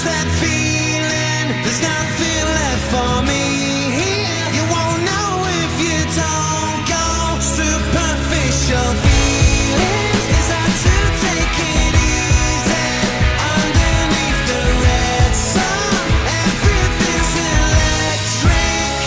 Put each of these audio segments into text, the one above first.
that feeling? There's nothing left for me. You won't know if you don't go. Superficial feelings. Is that to take it easy? Underneath the red sun, everything's electric.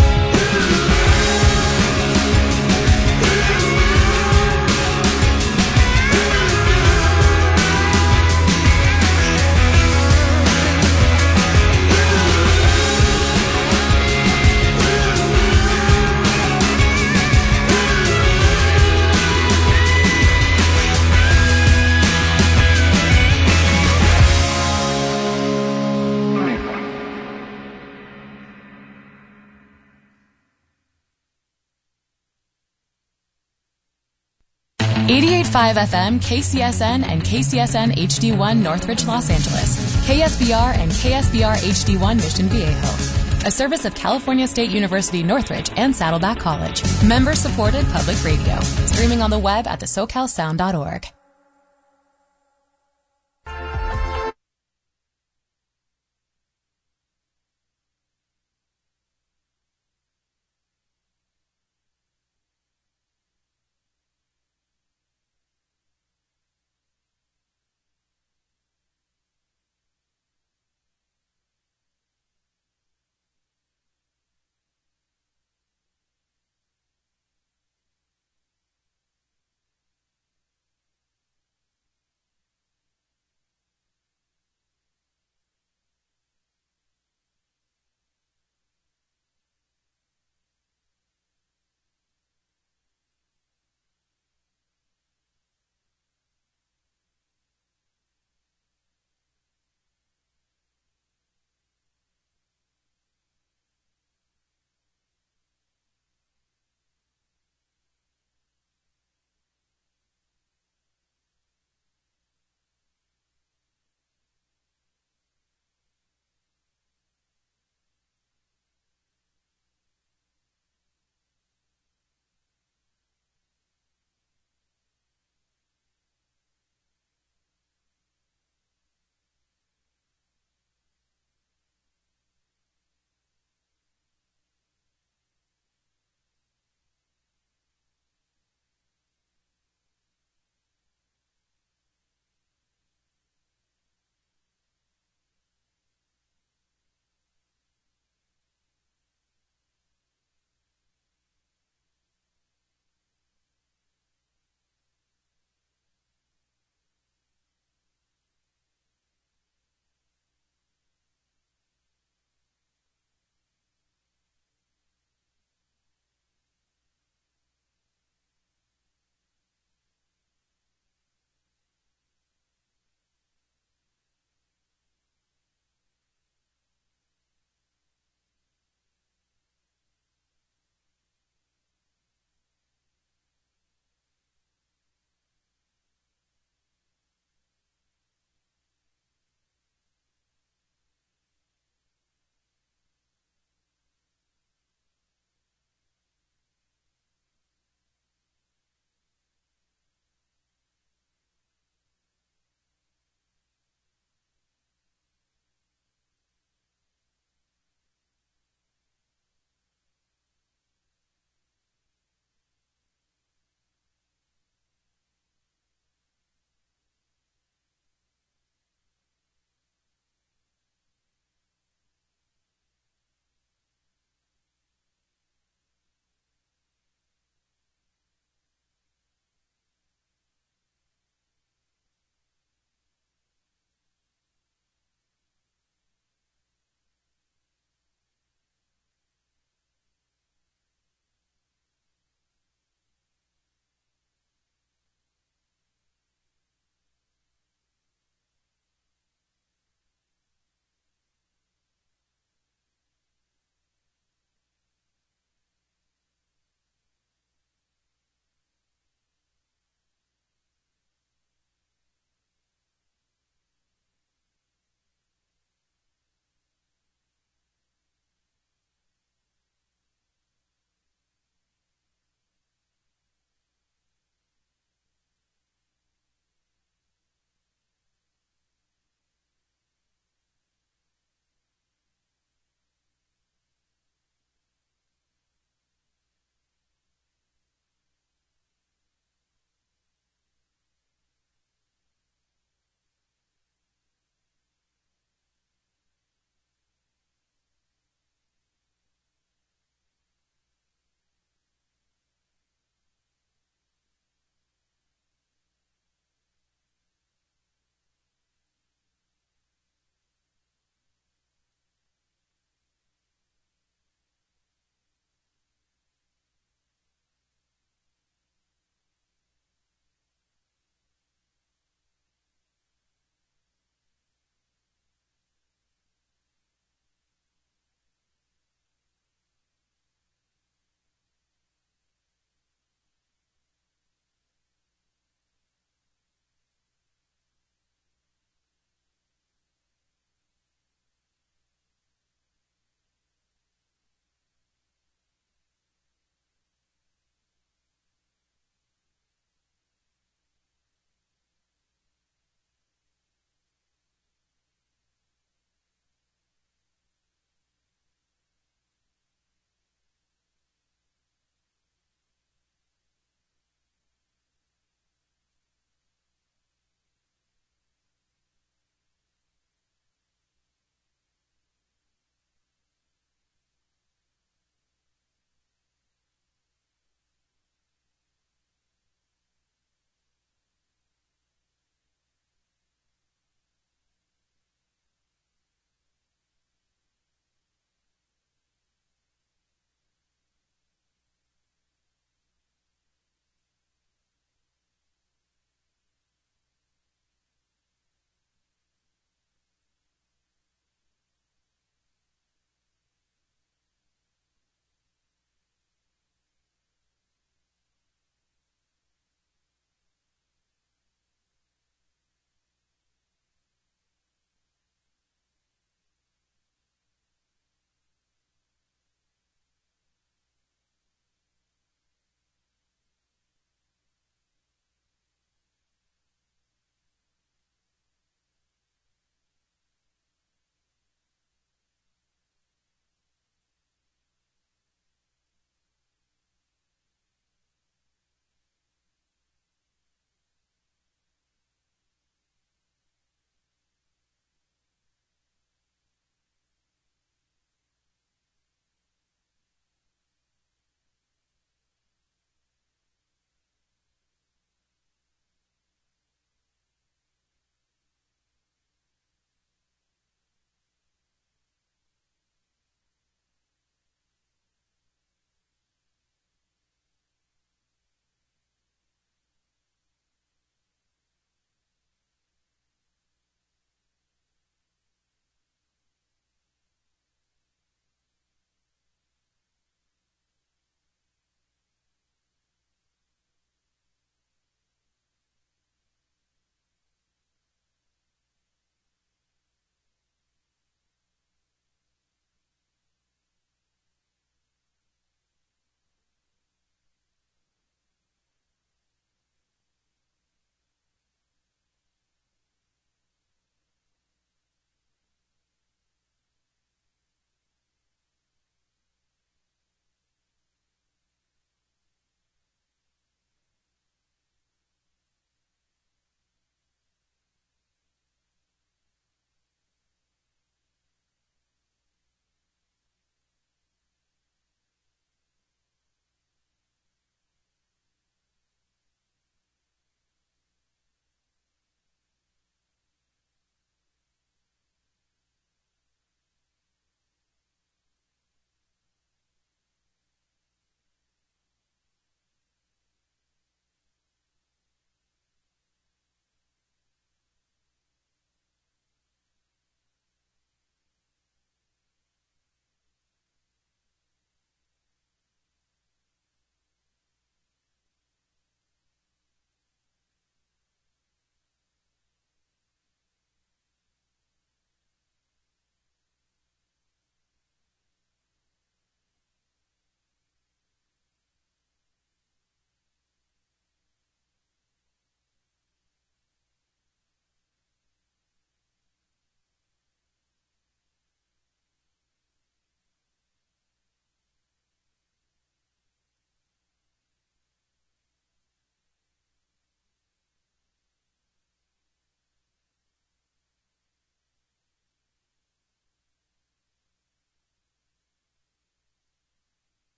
FM, KCSN, and KCSN HD1 Northridge, Los Angeles, KSBR and KSBR HD1 Mission Viejo. A service of California State University Northridge and Saddleback College. Member-supported public radio. Streaming on the web at thesocalsound.org.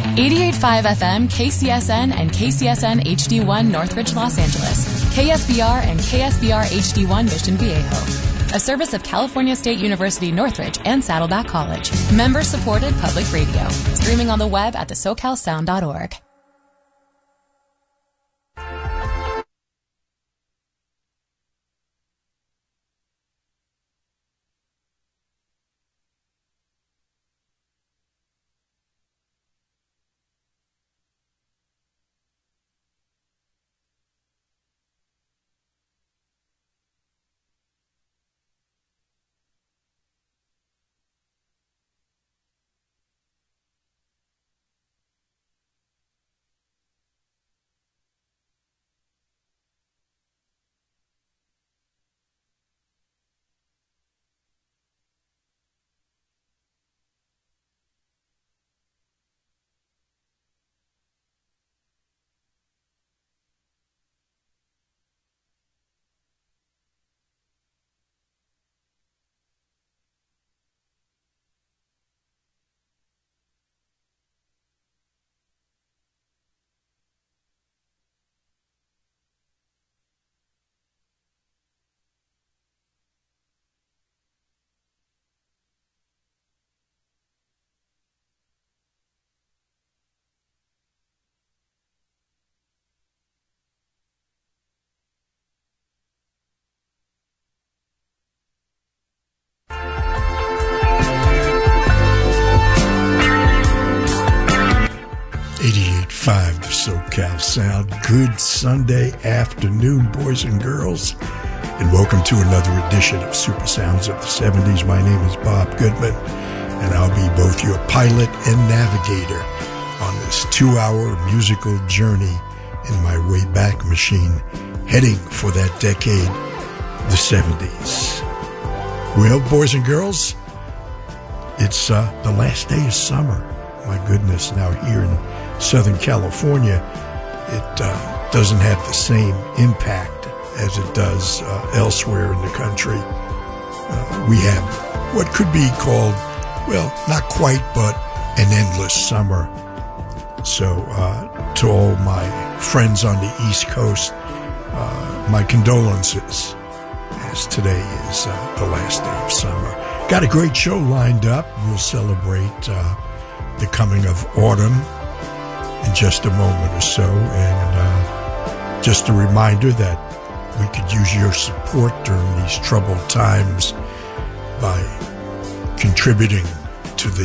88.5 FM, KCSN, and KCSN HD1 Northridge, Los Angeles. KSBR and KSBR HD1 Mission Viejo. A service of California State University Northridge and Saddleback College. Member-supported public radio. Streaming on the web at thesocalsound.org. The SoCal Sound. Good Sunday afternoon, boys and girls, and welcome to another edition of Super Sounds of the 70s. My name is Bob Goodman, and I'll be both your pilot and navigator on this 2-hour musical journey in my Wayback Machine, heading for that decade, the 70s. Well, boys and girls, it's the last day of summer. My goodness, now here in Southern California, it doesn't have the same impact as it does elsewhere in the country. We have what could be called, well, not quite, but an endless summer. So to all my friends on the East Coast, my condolences, as today is the last day of summer. Got a great show lined up. We'll celebrate the coming of autumn in just a moment or so, and just a reminder that we could use your support during these troubled times by contributing to the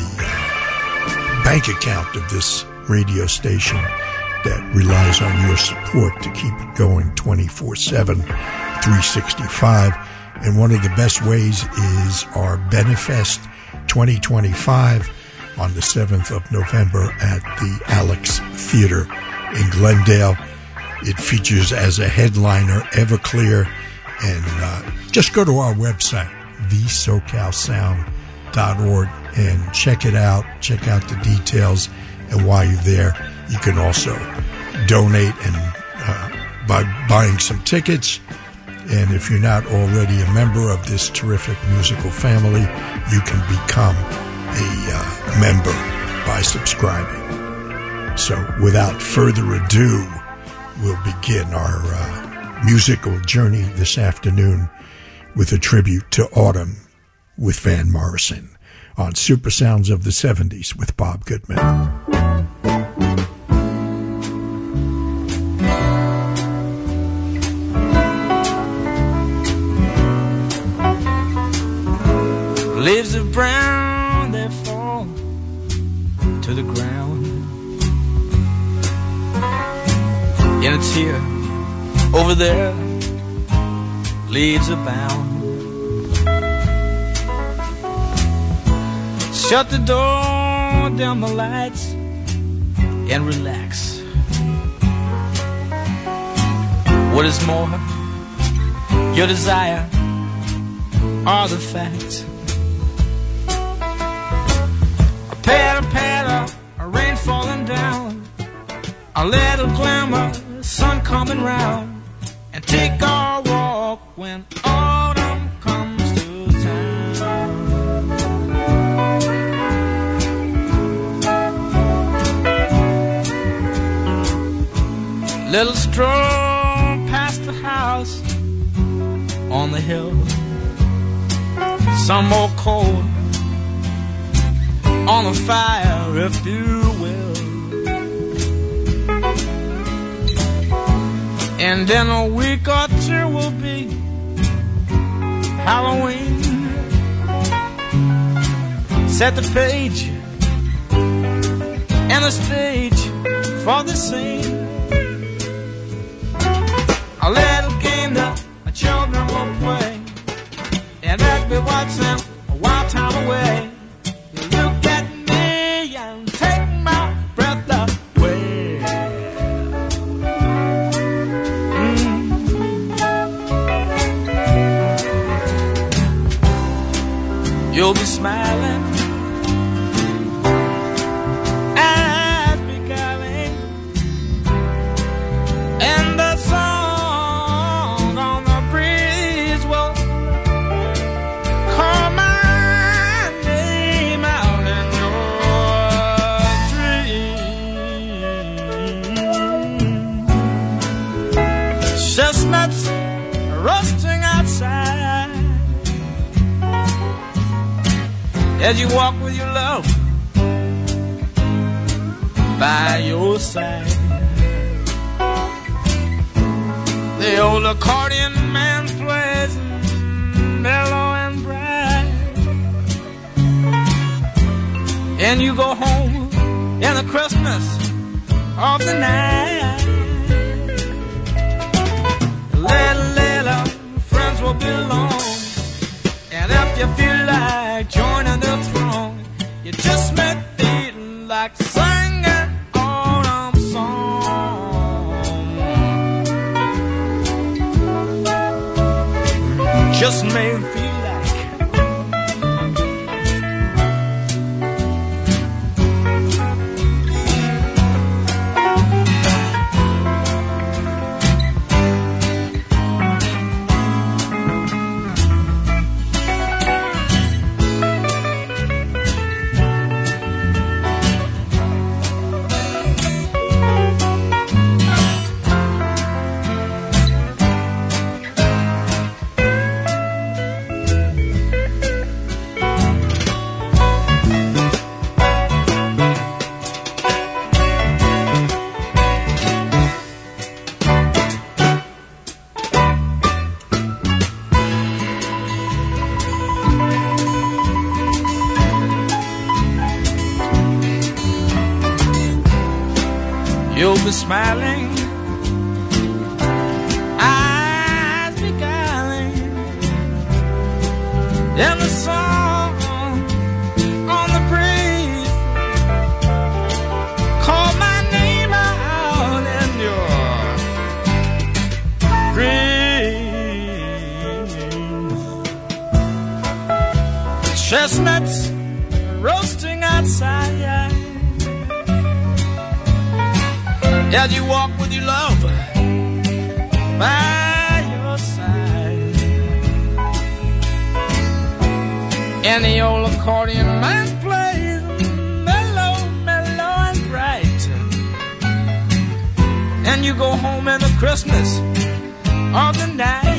bank account of this radio station that relies on your support to keep it going 24/7, 365. And one of the best ways is our Benefest 2025 on the 7th of November at the Alex Theater in Glendale. It features as a headliner Everclear, and just go to our website, thesocalsound.org, and check it out. Check out the details, and while you're there, you can also donate and by buying some tickets. And if you're not already a member of this terrific musical family, you can become a member by subscribing. So without further ado, we'll begin our musical journey this afternoon with a tribute to Autumn with Van Morrison on Super Sounds of the 70s with Bob Goodman. Leaves of brown that fall to the ground, and it's here, over there, leaves abound. Shut the door, dim the lights, and relax. What is more, your desire are the facts. Patter, patter, a rain falling down, a little glimmer, sun coming round, and take our walk when autumn comes to town. little stroll past the house on the hill. Some more coal on the fire, if you will. And in a week or two will be Halloween. Set the page and the stage for the scene. A little game that the children will play, and let me watch them a wild time away. You look at me and take my breath away. You'll be smiling as beguiling, and the song on the breeze will call my name out in your dreams. Chestnuts roasting outside as you walk with your love by your side. The old accordion man plays mellow and bright, and you go home in the Christmas of the night. Little friends will be alone, and if you feel like joining the throne, you just may feel like singing autumn song. Just may feel like. You'll be smiling, eyes beguiling, and the song on the breeze call my name out in your dreams. Chestnuts roasting outside as you walk with your love by your side, and the old accordion man plays mellow, mellow and bright, and you go home in the Christmas of the night.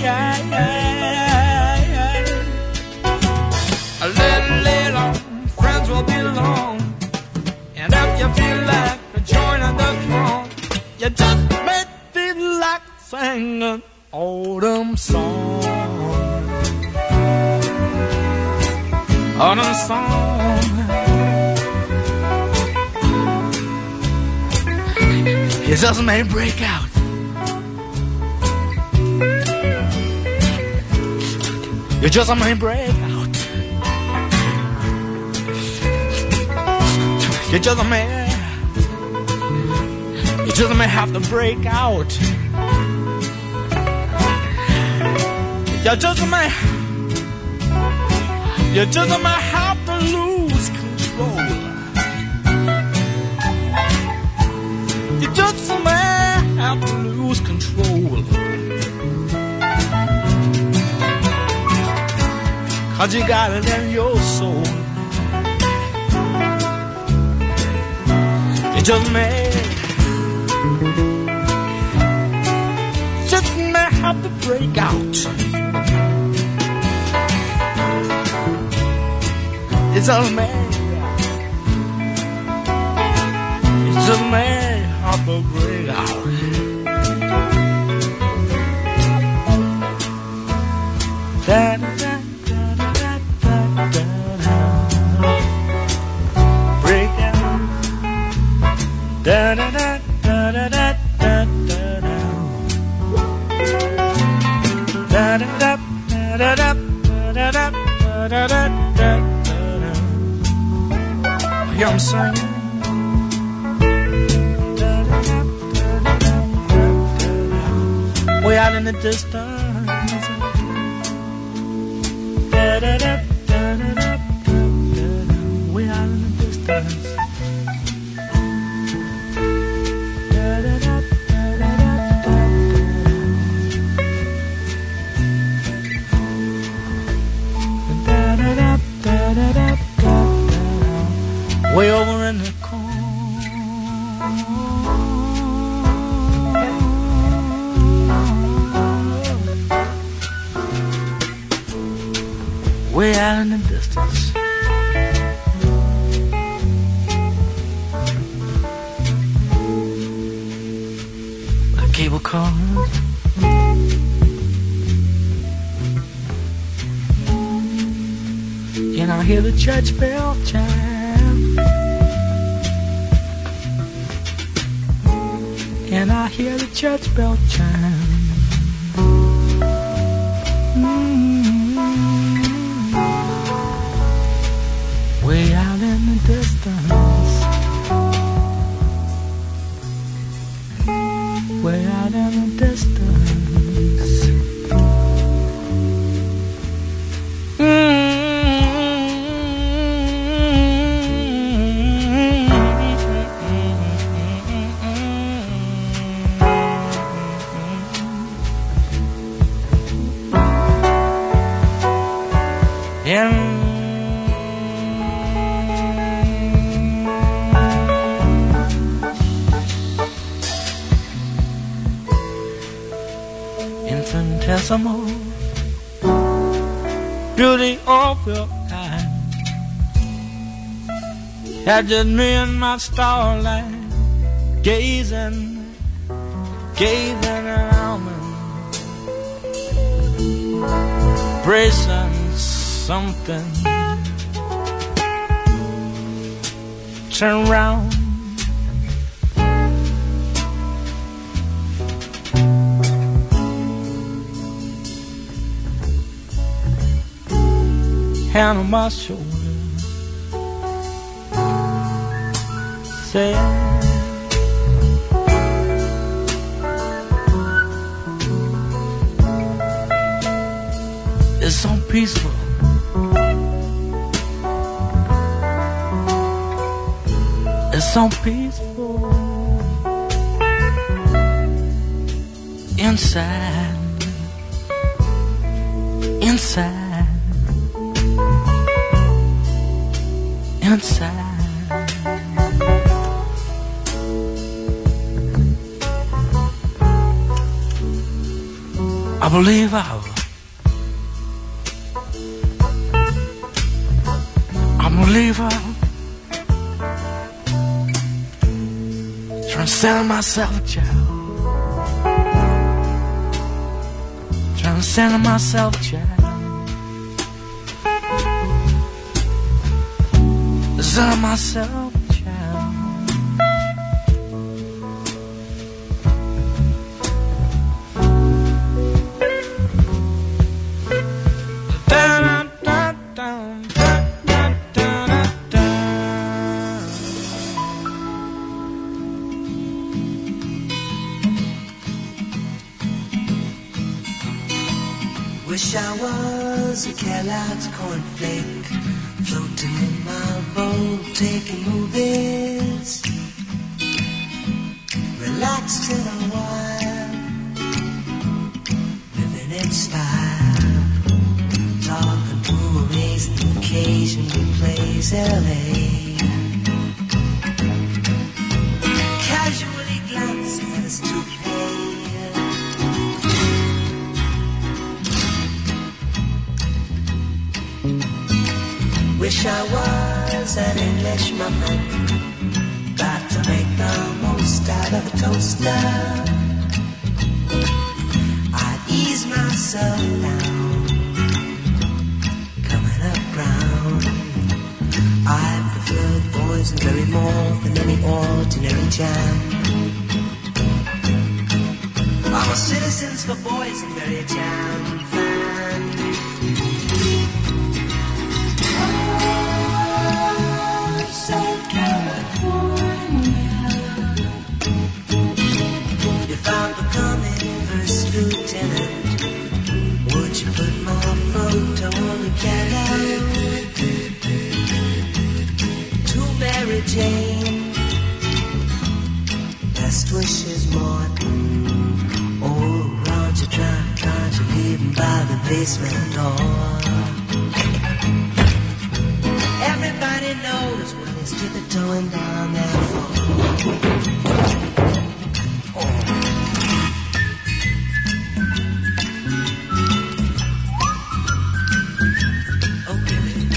A little friends will be alone, and if you feel like joining the throne, you just may feel like singing autumn song. Autumn song. It just may break out. You just may break out. You just may have to break out. You just may have to lose control. You just may have to lose control. 'Cause you got it in your soul. You just may of the breakout. It's a man. It's a man of the breakout. Da da da da da da da da. Breakout. Da da da da da da da da da. Da da da da da da da da da da. Hear 'em singing. Way out in the distance. Way out in the distance. Way over in the way out in the distance. The cable cars. And I hear the church bell chime. And I hear the church bell chime. Way out in the distance. Way out in the distance. Infinitesimal beauty of your eyes, had just me and my starlight gazing around me, bracing something. Turn around. Hand on my shoulder, say, it's so peaceful. It's so peaceful inside, inside, inside. I believe I believe I transcend myself, child. Transcend myself, child. Transcend myself, child. Wish I was a Kellogg's cornflake, floating in my bowl, taking movies, relaxed in a while, living in style, talking to amazing occasion who plays LA, casually glancing at his toupee, Wish I was an Englishman, got to make the most out of a toaster. I'd ease myself down, coming up ground. I prefer boysenberry more than any ordinary jam. I'm a Citizens for Boysenberry Jam fan. So California. If I'm becoming first lieutenant, would you put my photo on the catalog? To Mary Jane, best wishes, Martin. Oh, Roger, trying to leave him by the basement door. Everybody knows when he's tiptoeing down that floor. Okay, baby.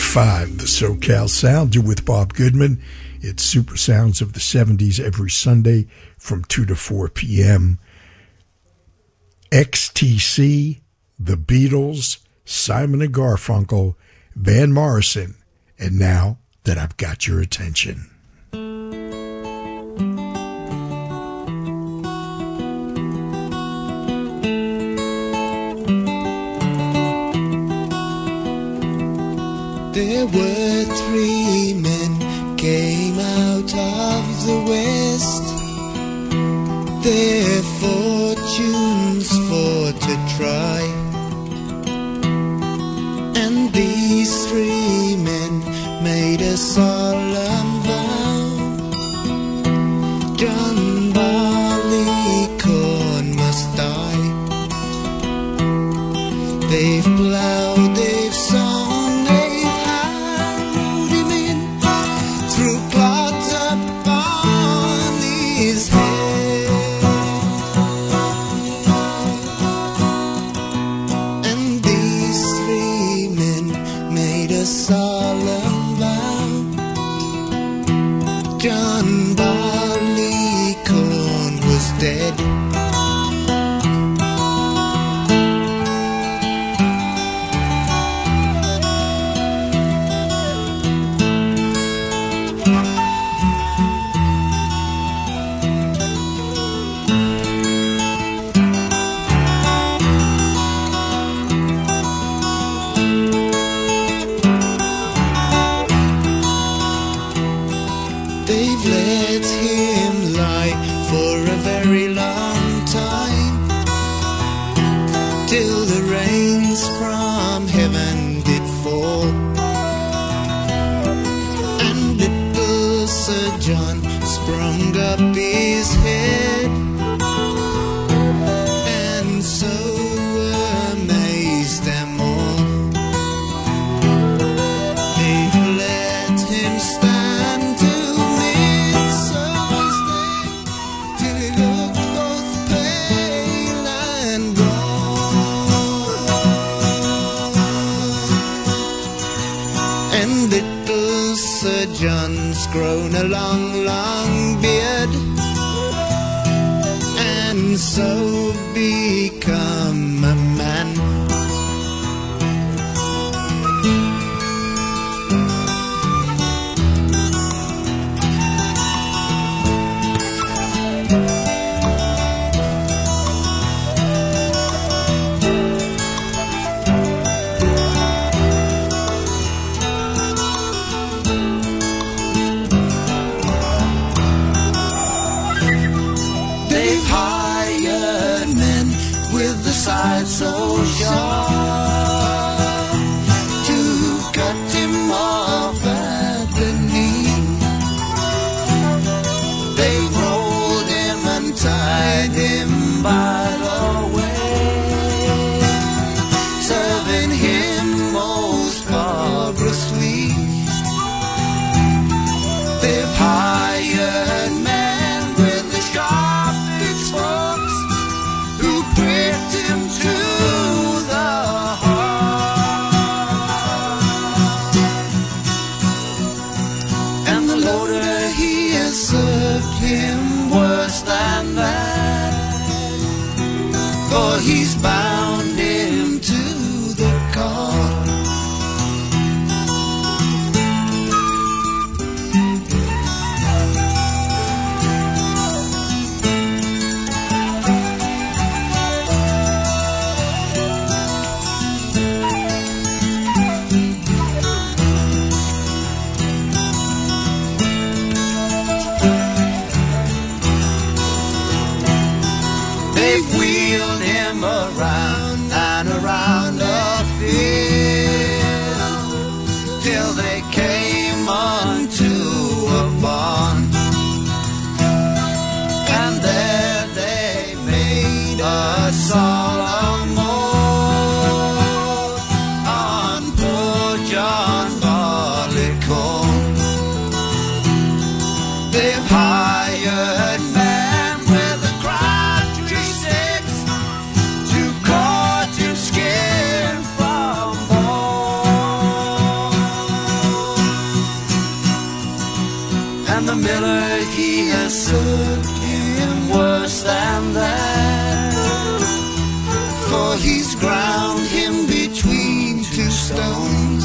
95, the SoCal Sound with Bob Goodman. It's Super Sounds of the 70s every Sunday from 2 to 4 p.m. XTC, The Beatles, Simon and Garfunkel, Van Morrison, and Now That I've Got Your Attention. There were 3 men came out of the west, their fortunes for to try, and these 3 men made a solemn vow. John Barleycorn must die. They've plowed, they've sown, they've harrowed him in through clods upon his head. And these 3 men made a solemn vow. John Barleycorn was dead. They've let him lie for a very long time, till the rains from heaven did fall, and little Sir John sprung up his head, and so amazed them all. They've let him stand to till he looked both pale and gone. And little Sir John's grown a long, long beard, and so become a man. They've hired men with the side so sharp to cut him off at the knee. They've rolled him and tied him by the way, serving him most barbarously. They've hired men with the sharp pitchforks who pricked him to the heart. And the loader, he has served him worse than that, for he's bound him to the cart. They've wheeled him around and around the field till they came onto a barn, and there they made a solemn oath on poor John Barleycorn. They've hired men with a crabtree sticks to cut has served him worse than that, for he's ground him between two stones.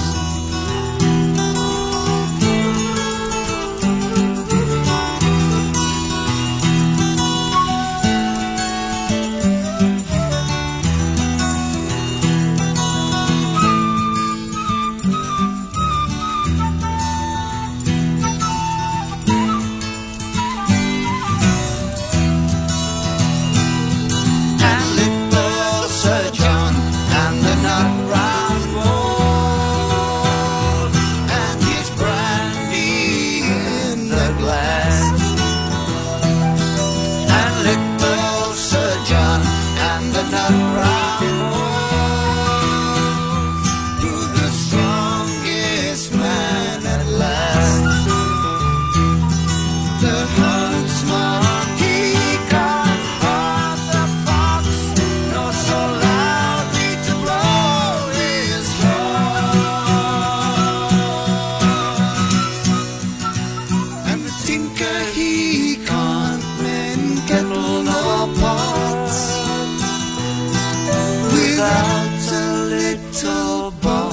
Without a little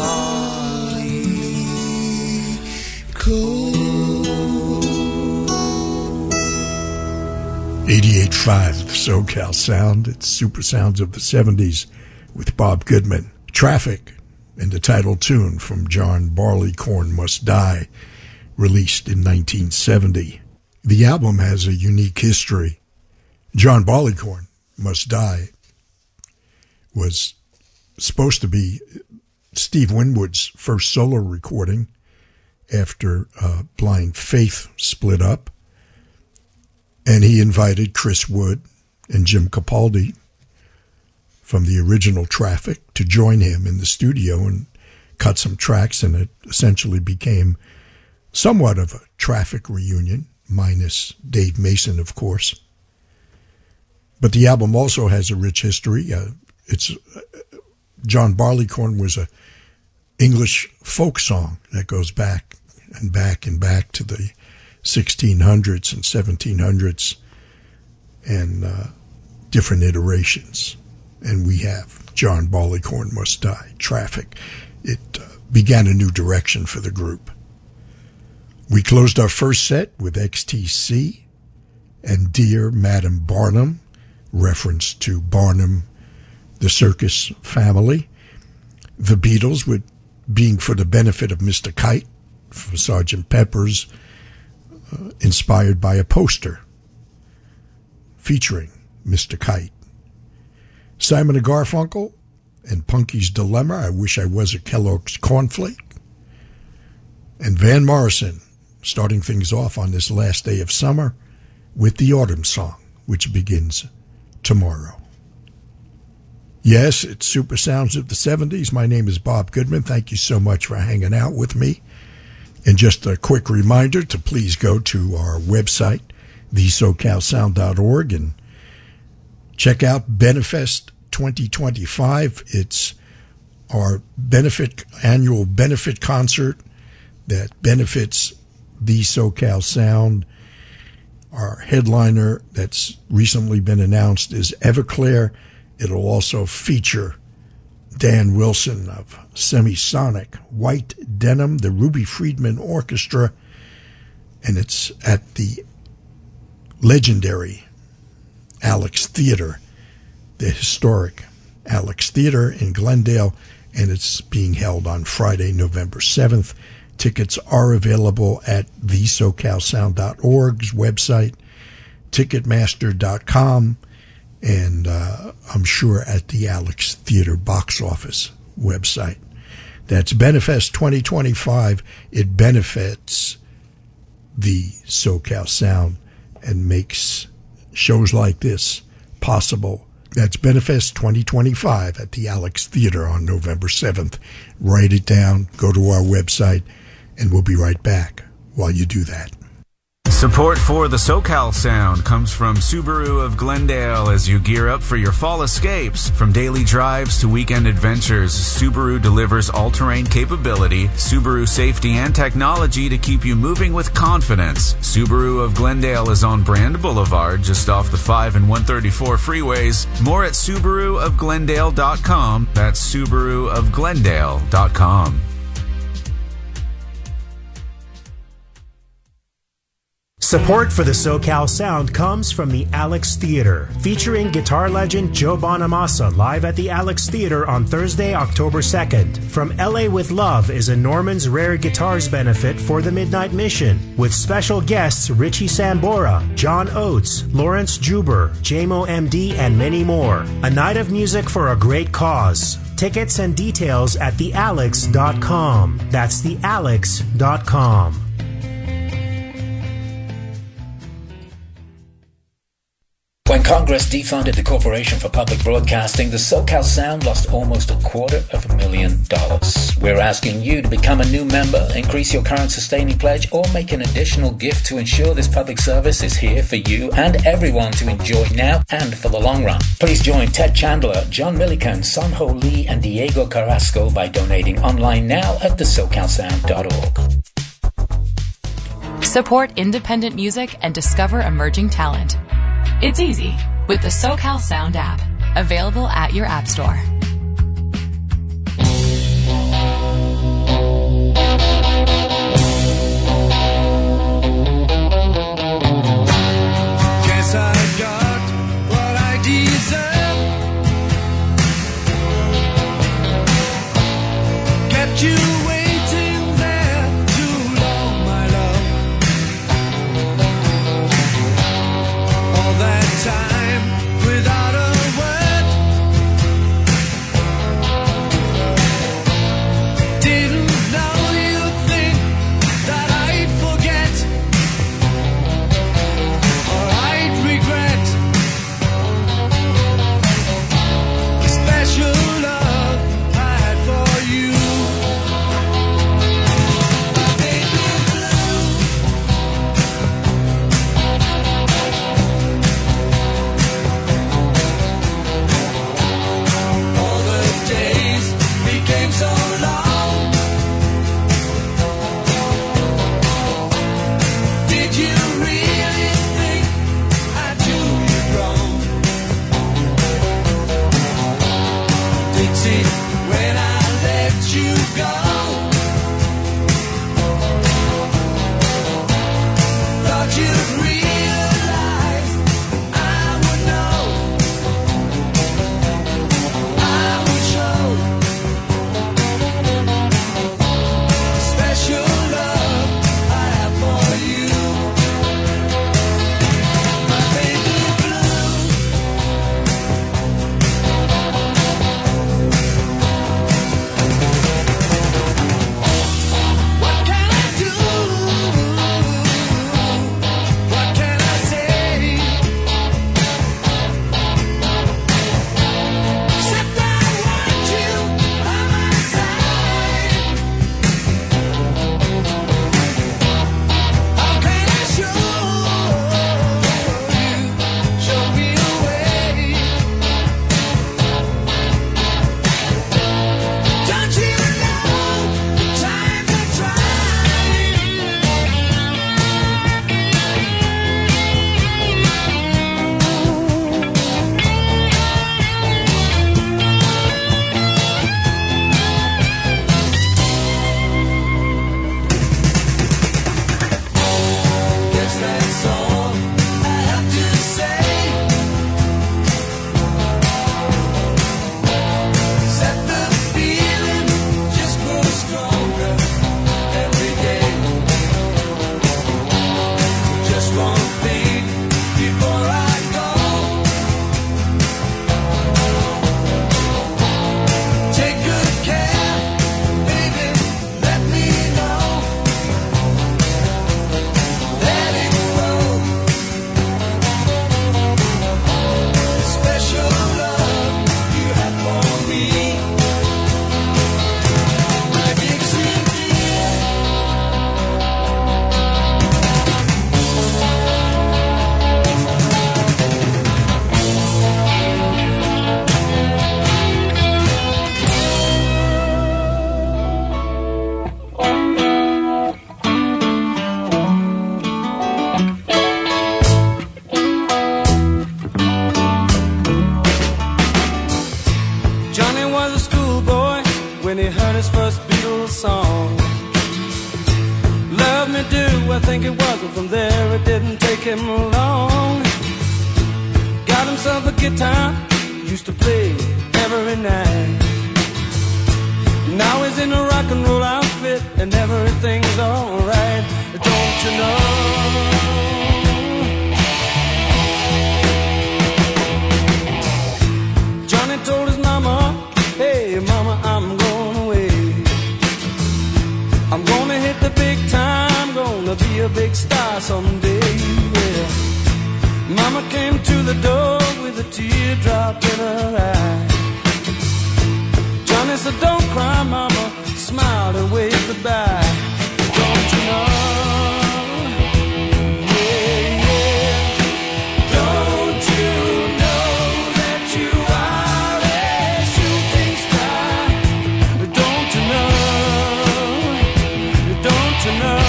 barleycorn. 88.5, the SoCal Sound. It's Super Sounds of the 70s with Bob Goodman. Traffic, and the title tune from John Barleycorn Must Die, released in 1970. The album has a unique history. John Barleycorn Must Die was supposed to be Steve Winwood's first solo recording after Blind Faith split up. And he invited Chris Wood and Jim Capaldi from the original Traffic to join him in the studio and cut some tracks, and it essentially became somewhat of a Traffic reunion, minus Dave Mason, of course. But the album also has a rich history. John Barleycorn was a English folk song that goes back and back and back to the 1600s and 1700s and different iterations. And we have John Barleycorn Must Die, Traffic. It began a new direction for the group. We closed our first set with XTC and Dear Madam Barnum, reference to Barnum, the circus family. The Beatles, with Being for the Benefit of Mr. Kite from Sgt. Pepper's, inspired by a poster featuring Mr. Kite. Simon and Garfunkel and Punky's Dilemma, I Wish I Was a Kellogg's Cornflake. And Van Morrison, starting things off on this last day of summer with the Autumn Song, which begins tomorrow. Yes, it's Super Sounds of the 70s. My name is Bob Goodman. Thank you so much for hanging out with me. And just a quick reminder to please go to our website, thesocalsound.org, and check out Benefest 2025. It's our annual benefit concert that benefits the SoCal Sound. Our headliner that's recently been announced is Everclear. It'll also feature Dan Wilson of Semisonic, White Denim, the Ruby Friedman Orchestra, and it's at the legendary Alex Theater, the historic Alex Theater in Glendale, and it's being held on Friday, November 7th. Tickets are available at thesocalsound.org's website, Ticketmaster.com, and I'm sure at the Alex Theater box office website. That's Benefest 2025. It benefits the SoCal Sound and makes shows like this possible. That's Benefest 2025 at the Alex Theater on November 7th. Write it down, go to our website, and we'll be right back while you do that. Support for the SoCal Sound comes from Subaru of Glendale as you gear up for your fall escapes. From daily drives to weekend adventures, Subaru delivers all-terrain capability, Subaru safety and technology to keep you moving with confidence. Subaru of Glendale is on Brand Boulevard, just off the 5 and 134 freeways. More at SubaruofGlendale.com. That's SubaruofGlendale.com. Support for the SoCal Sound comes from the Alex Theater, featuring guitar legend Joe Bonamassa live at the Alex Theater on Thursday, October 2nd. From LA with Love is a Norman's Rare Guitars benefit for the Midnight Mission, with special guests Richie Sambora, John Oates, Lawrence Juber, JMO MD, and many more. A night of music for a great cause. Tickets and details at thealex.com. That's thealex.com. When Congress defunded the Corporation for Public Broadcasting, the SoCal Sound lost almost $250,000. We're asking you to become a new member, increase your current sustaining pledge, or make an additional gift to ensure this public service is here for you and everyone to enjoy now and for the long run. Please join Ted Chandler, John Millikan, Son Ho Lee, and Diego Carrasco by donating online now at thesocalsound.org. Support independent music and discover emerging talent. It's easy with the SoCal Sound app, available at your app store. Guess I got what I deserve. Kept you waiting there too long, my love. All that time without a word. I think it was, and from there it didn't take him long. Got himself a guitar, used to play every night. Now he's in a rock and roll outfit, and everything's alright. Don't you know? Johnny told his mama, hey mama, I'm going away. I'm gonna hit the big time, gonna be a big star someday, yeah. Mama came to the door with a teardrop in her eye. Johnny said, don't cry, mama, smiled and waved goodbye. Don't you know? Yeah, yeah. Don't you know that you are a shooting star? Don't you know? Don't you know?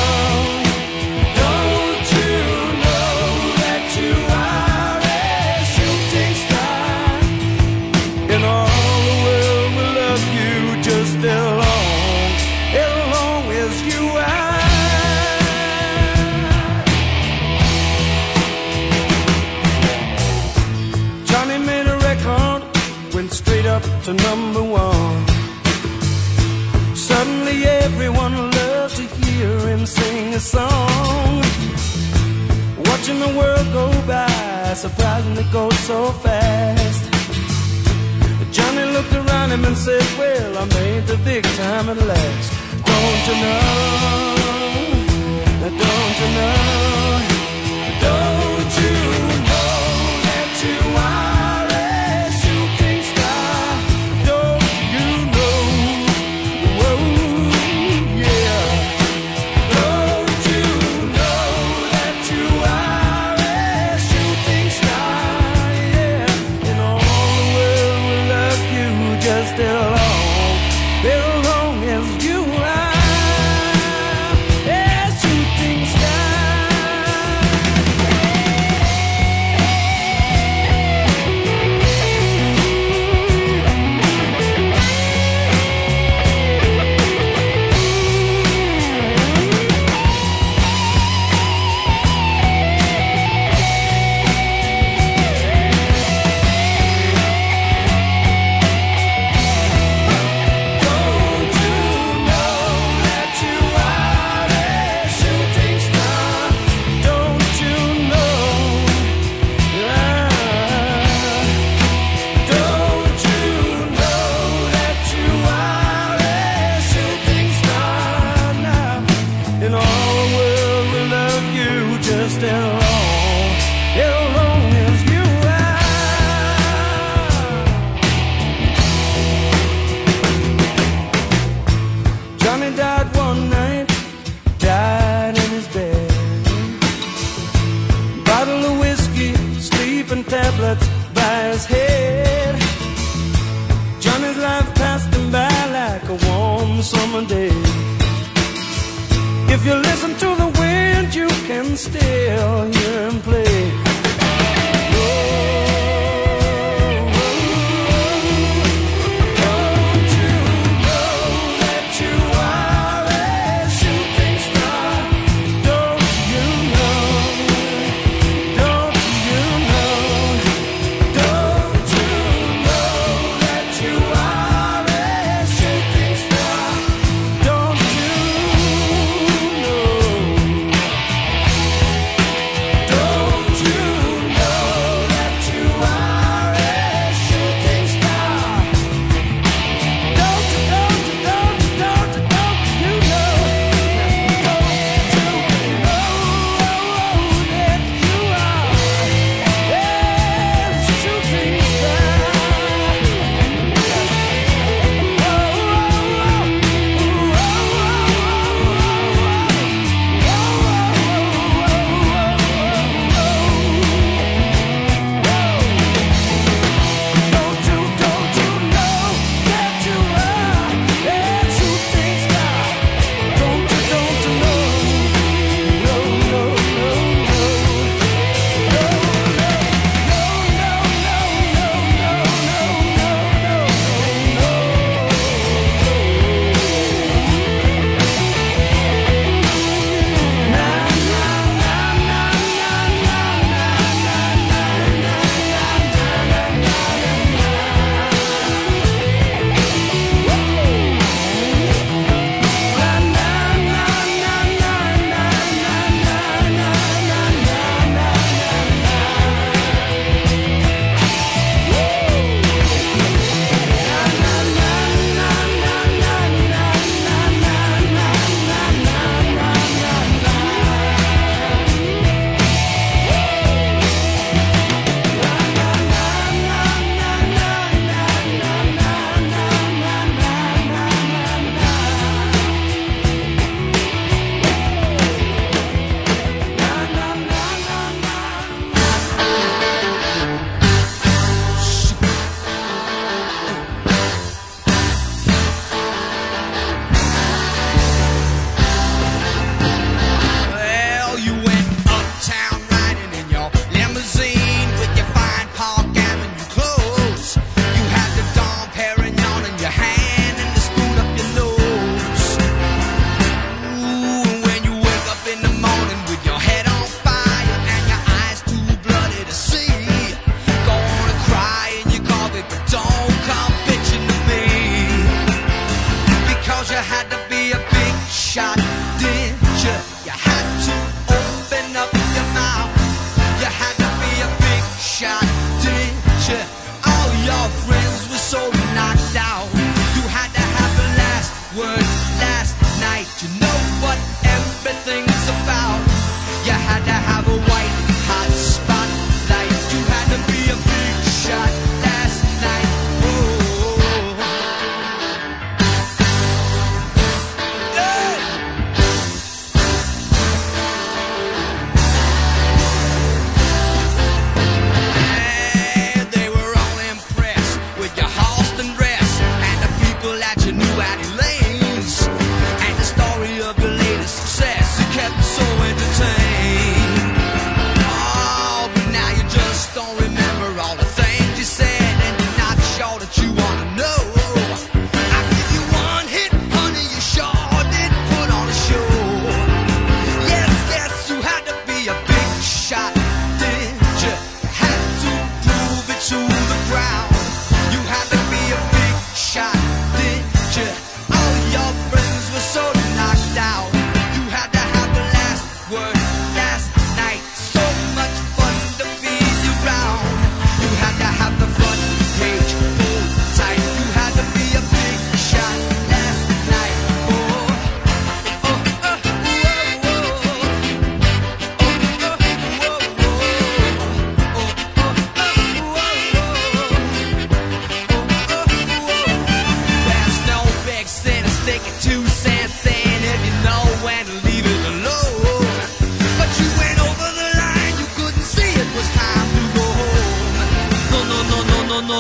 Don't you know that you are a shooting star? In all the world will love you just as long as you are. Johnny made a record, went straight up to number one. Suddenly everyone loved to hear him sing a song. Watching the world go by, surprising it goes so fast. Johnny looked around him and said, well, I made the big time at last. Don't you know? Don't you know? Don't you know that you are a shooting star? Don't you know? Whoa, yeah. Don't you know that you are a shooting star? Yeah. In all the world will love you just as long as you are. Tablets by his head. Johnny's life passed him by like a warm summer day. If you listen to the wind, you can still hear him play. You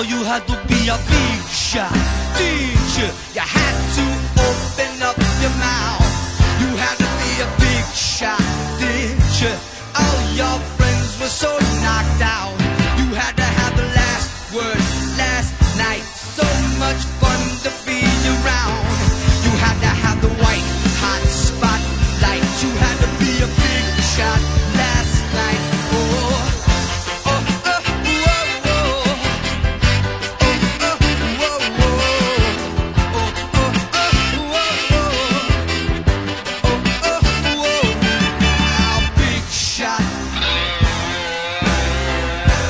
Well, you had to be a big shot, did you? You had to open up your mouth. You had to be a big shot, did you? All your friends were so knocked out. You had to have the last word last night. So much fun to be around. You had to have the white hot spotlight. You had to be a big shot last night. Oh, oh, oh, whoa, whoa. Oh, oh, whoa, whoa. Oh, oh, oh, whoa, whoa. Oh, oh, whoa. Now, big shot.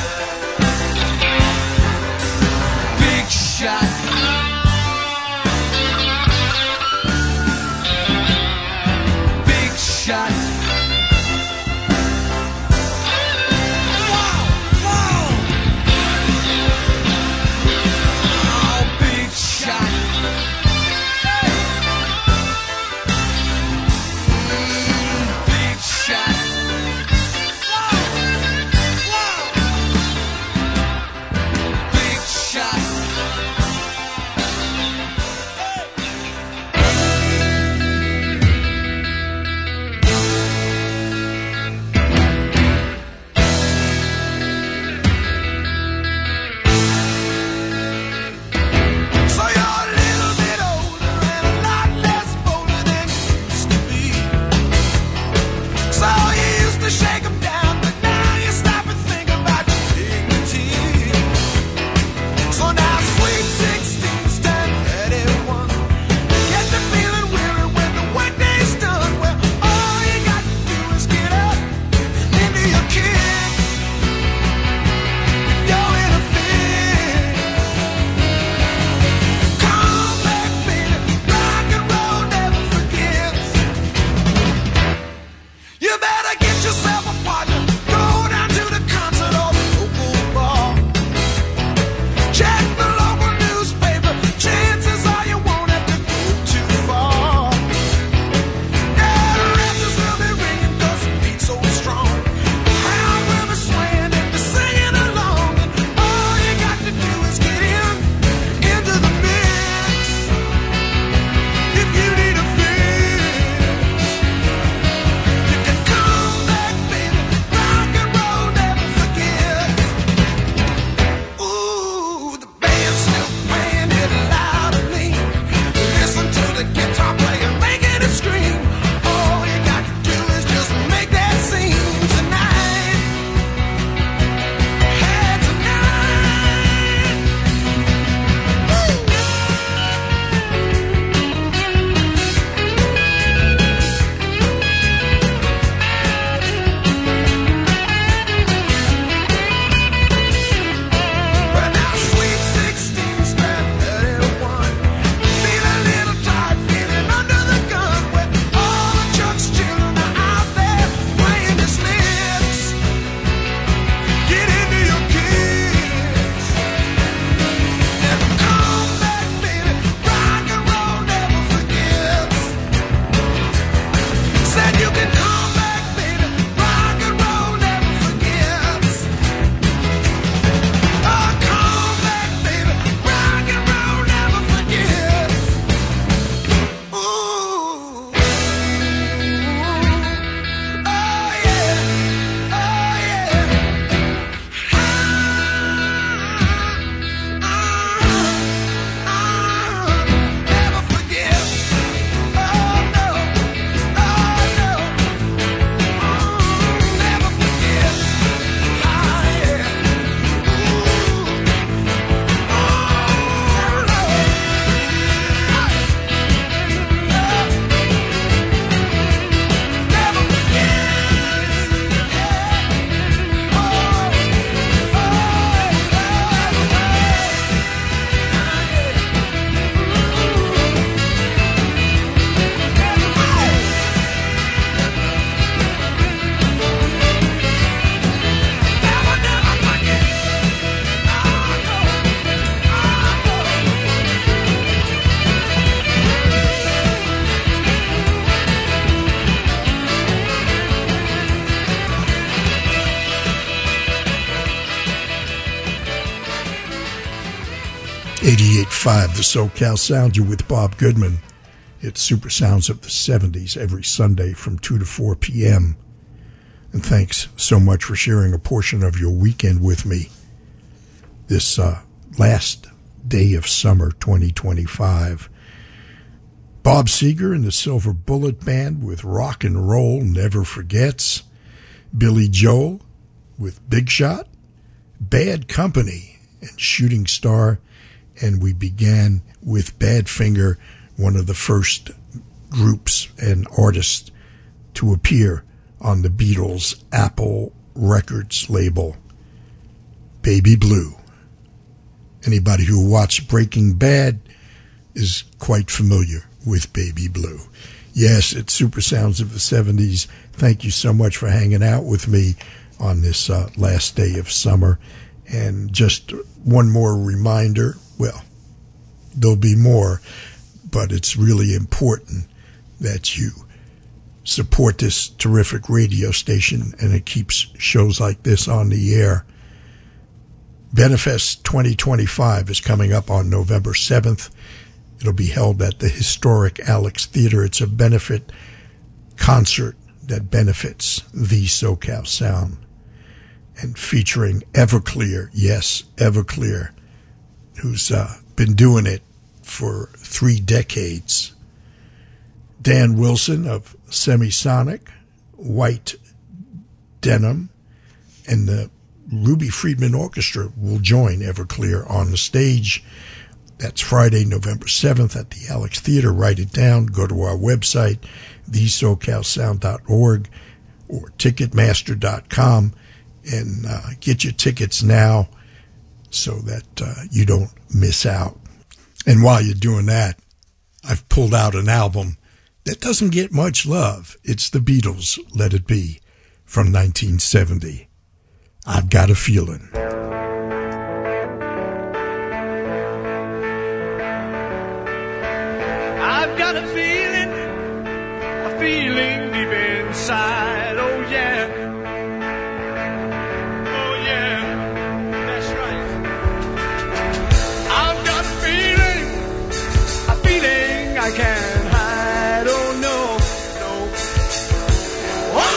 88.5, the SoCal Sound. You're with Bob Goodman. It's Super Sounds of the 70s every Sunday from 2 to 4 p.m. And thanks so much for sharing a portion of your weekend with me this last day of summer 2025. Bob Seger and the Silver Bullet Band with Rock and Roll Never Forgets. Billy Joel with Big Shot. Bad Company and Shooting Star. And we began with Badfinger, one of the first groups and artists to appear on the Beatles' Apple Records label, Baby Blue. Anybody who watched Breaking Bad is quite familiar with Baby Blue. Yes, it's Super Sounds of the 70s. Thank you so much for hanging out with me on this last day of summer. And just one more reminder, well, there'll be more, but it's really important that you support this terrific radio station, and it keeps shows like this on the air. Benefest 2025 is coming up on November 7th. It'll be held at the historic Alex Theater. It's a benefit concert that benefits the SoCal Sound, and featuring Everclear, yes, Everclear, who's been doing it for 3 decades. Dan Wilson of Semisonic, White Denim, and the Ruby Friedman Orchestra will join Everclear on the stage. That's Friday, November 7th at the Alex Theater. Write it down. Go to our website, thesocalsound.org or Ticketmaster.com, and get your tickets now so that you don't miss out. And while you're doing that, I've pulled out an album that doesn't get much love. It's the Beatles' Let It Be from 1970. I've Got a Feeling. I've got a feeling deep inside, oh yeah. Oh yeah, that's right. I've got a feeling I can't hide, oh no, no. Oh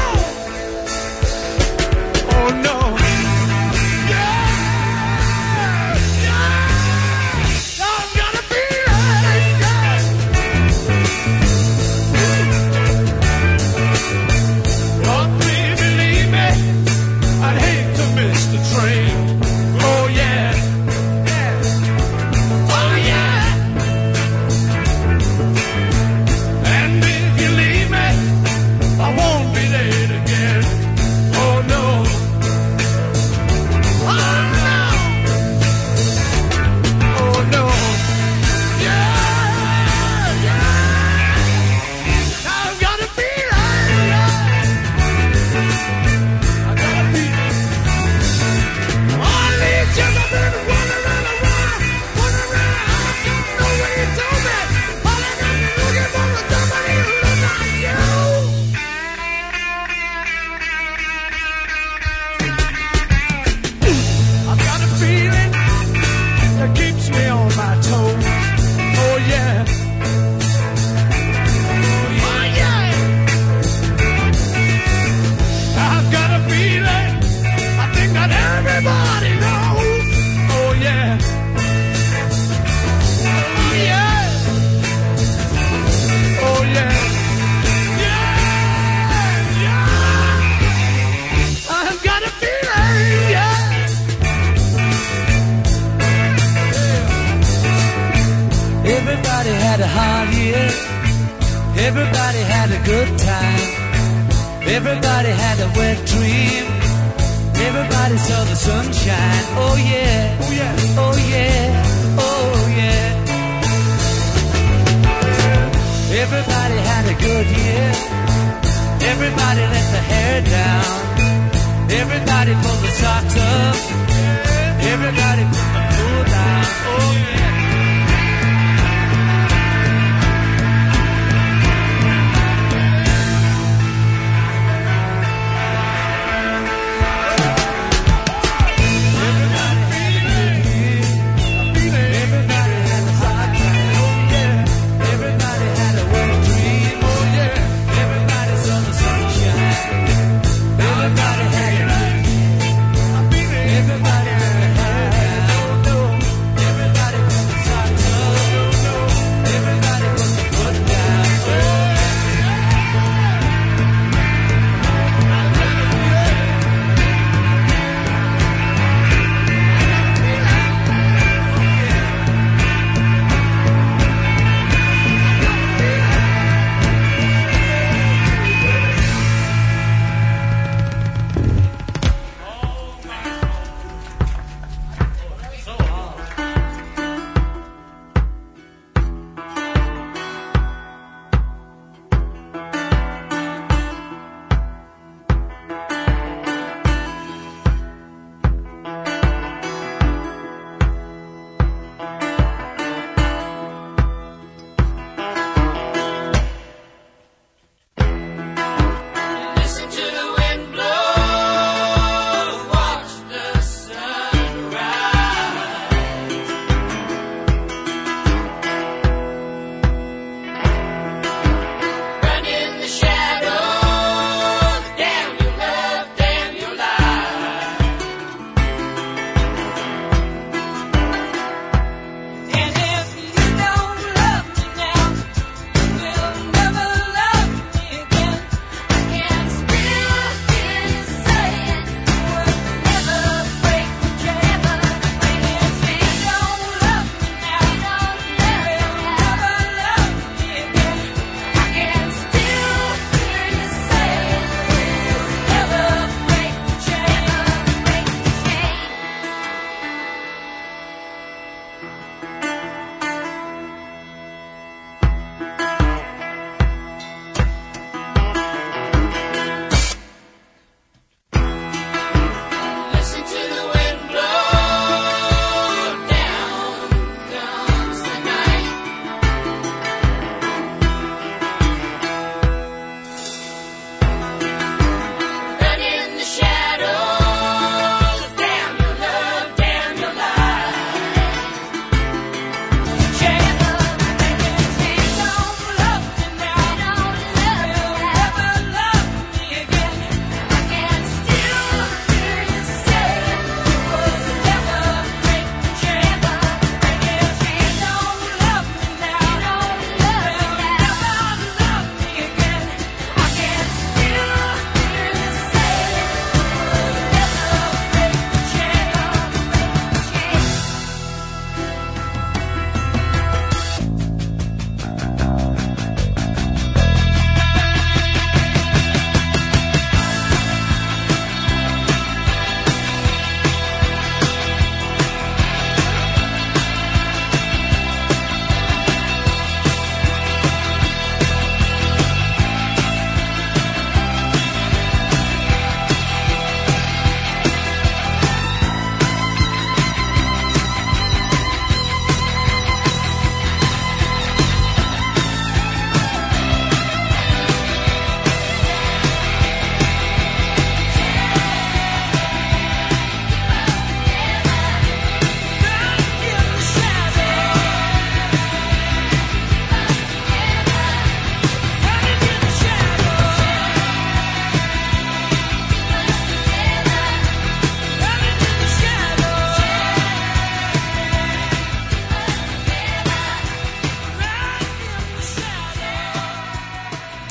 no, oh no. Everybody had a good time. Everybody had a wet dream. Everybody saw the sunshine. Oh yeah, oh yeah, oh yeah, oh yeah. Everybody had a good year. Everybody let the hair down. Everybody pulled the socks up. Everybody put the food down. Oh yeah.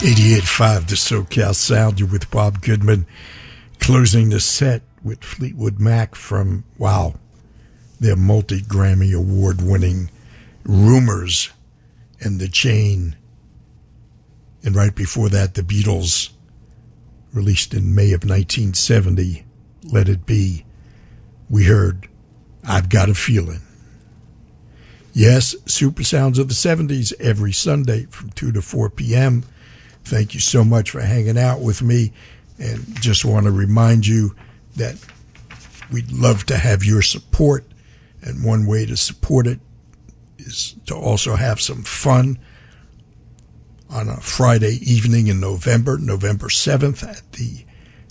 88.5 the SoCal Sound. You're with Bob Goodman, closing the set with Fleetwood Mac from, wow, their multi-Grammy award-winning Rumors and The Chain. And right before that, the Beatles, released in May of 1970, Let It Be. We heard I've Got a Feeling. Yes, Super Sounds of the 70s every Sunday from 2 to 4 p.m. Thank you so much for hanging out with me, and just want to remind you that we'd love to have your support, and one way to support it is to also have some fun on a Friday evening in November 7th at the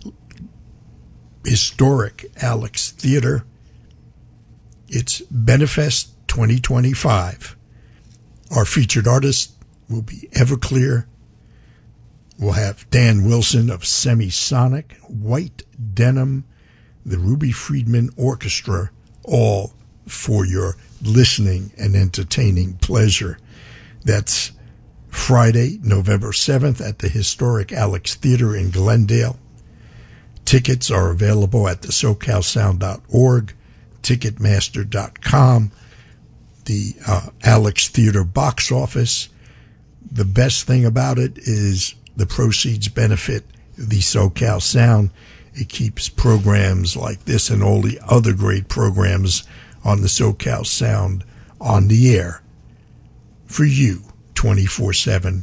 historic Alex Theater. It's Benefest 2025. Our featured artist will be Everclear. We'll have Dan Wilson of Semisonic, White Denim, the Ruby Friedman Orchestra, all for your listening and entertaining pleasure. That's Friday, November 7th at the historic Alex Theater in Glendale. Tickets are available at the SoCalSound.org, Ticketmaster.com, the Alex Theater box office. The best thing about it is the proceeds benefit the SoCal Sound. It keeps programs like this and all the other great programs on the SoCal Sound on the air for you 24/7,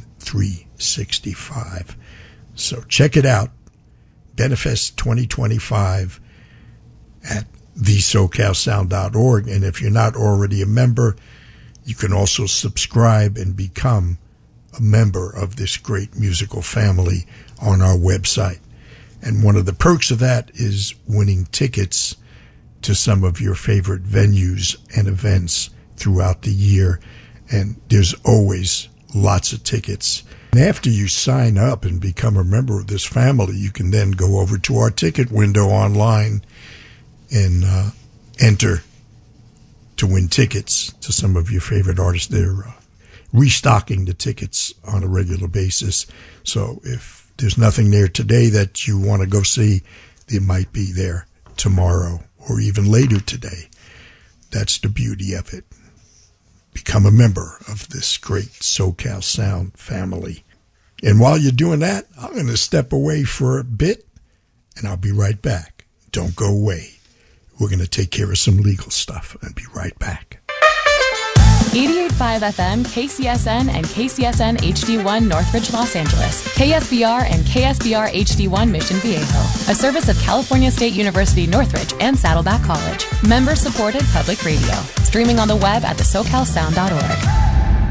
365. So check it out, Benefest 2025 at thesocalsound.org. And if you're not already a member, you can also subscribe and become a member of this great musical family on our website. And one of the perks of that is winning tickets to some of your favorite venues and events throughout the year. And there's always lots of tickets. And after you sign up and become a member of this family, you can then go over to our ticket window online and enter to win tickets to some of your favorite artists. They're restocking the tickets on a regular basis. So if there's nothing there today that you want to go see, it might be there tomorrow or even later today. That's the beauty of it. Become a member of this great SoCal Sound family. And while you're doing that, I'm going to step away for a bit, and I'll be right back. Don't go away. We're going to take care of some legal stuff and be right back. 88.5 FM, KCSN, and KCSN HD1 Northridge, Los Angeles. KSBR and KSBR HD1 Mission Viejo. A service of California State University Northridge and Saddleback College. Member-supported public radio. Streaming on the web at thesocalsound.org.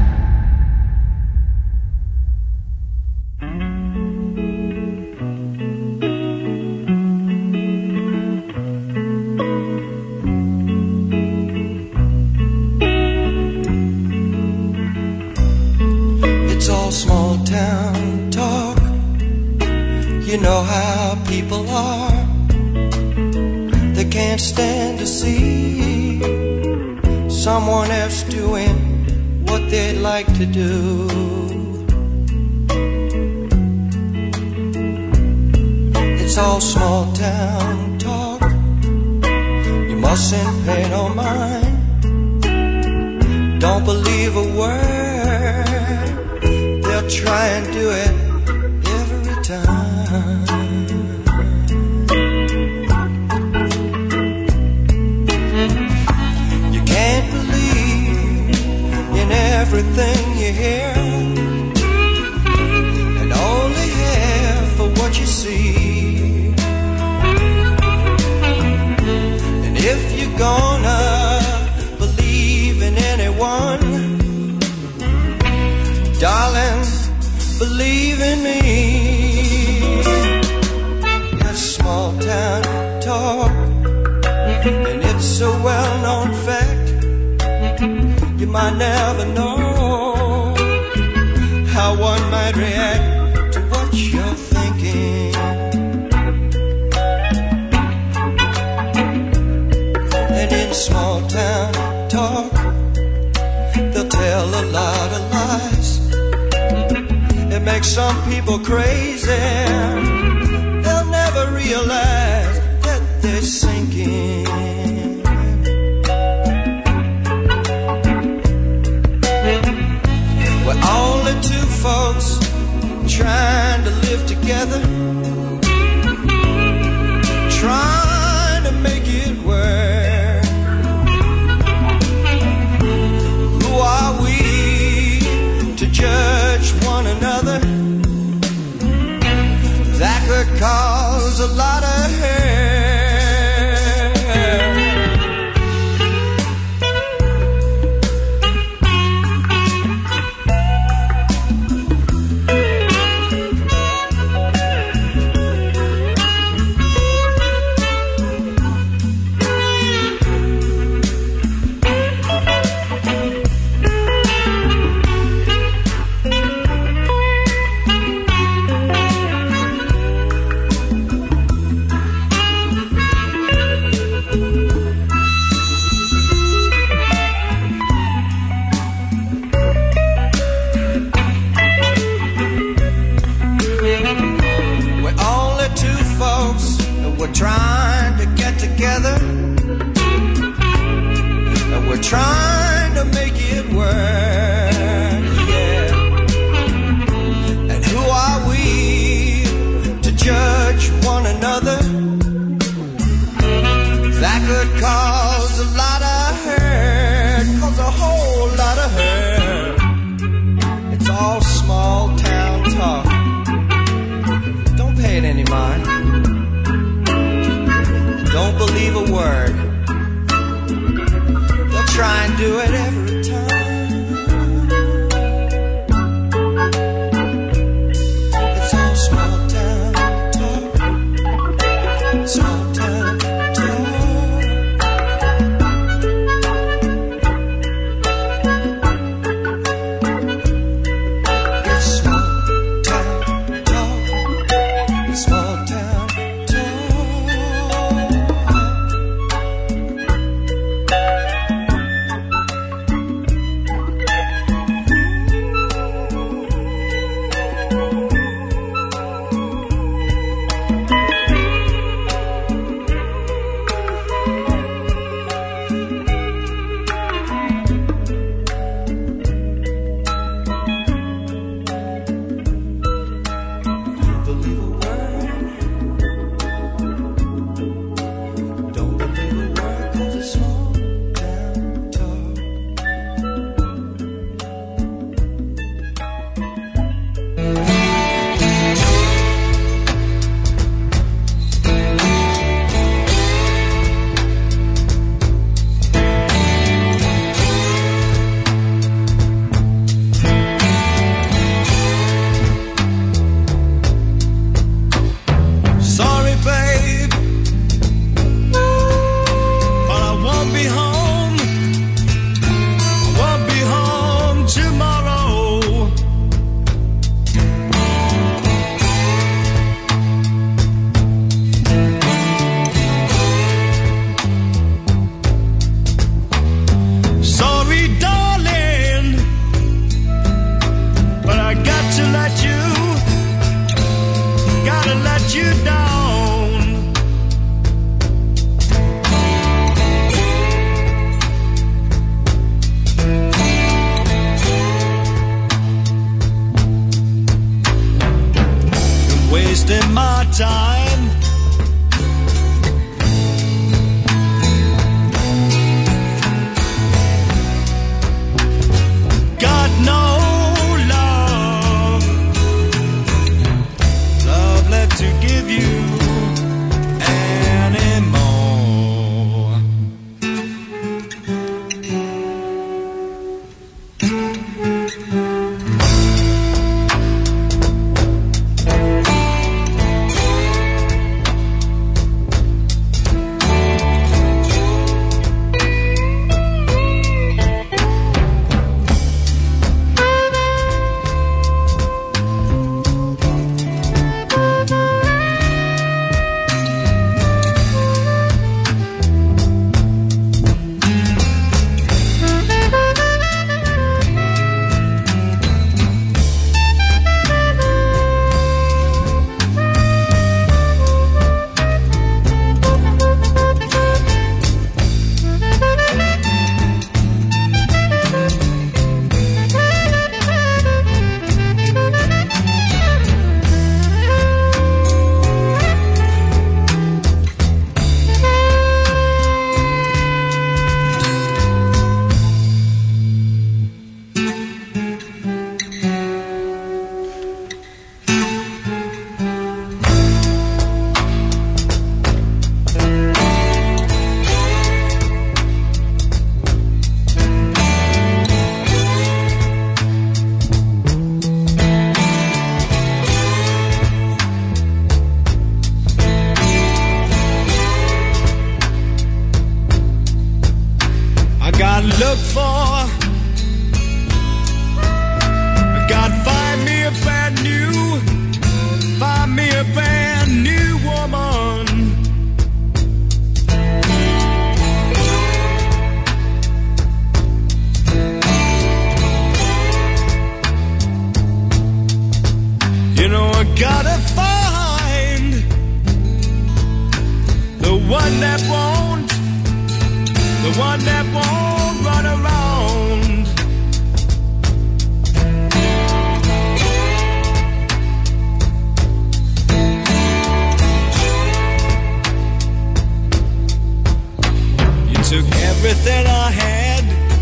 Small town talk, you know how people are. They can't stand to see someone else doing what they'd like to do. It's all small town talk, you mustn't pay no mind. Don't believe a word, they'll try and do it every time. You can't believe in everything you hear, and only half of what you see. And if you're gonna believe in anyone, darling, believe in me. It's small town talk, and it's a well-known fact. You might never know how one might react to what you're thinking. And in small town talk, they'll tell a lot of lies. It makes some people crazy. They'll never realize that they're sinking. We're only two folks trying to live together, trying to make it work. Who are we to judge one another? That could cause a lot of hurt. Trying to get together, and we're trying to make it work, yeah. And who are we to judge one another? That could cause a lot of hurt, cause a whole lot of hurt. It's all small town talk. Don't pay it any mind. Don't believe a word. They'll try and do it every time. It's all small town talk. Small town talk. It's small town talk. It's small town talk. Wasting my time. Got no love left to give you anymore. gotta look for, gotta find me a brand new woman. You know I gotta find the one that won't run around. You took everything I had,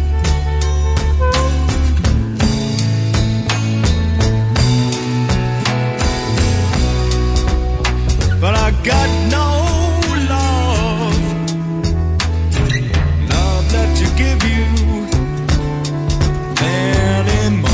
but I got no love left to give you anymore.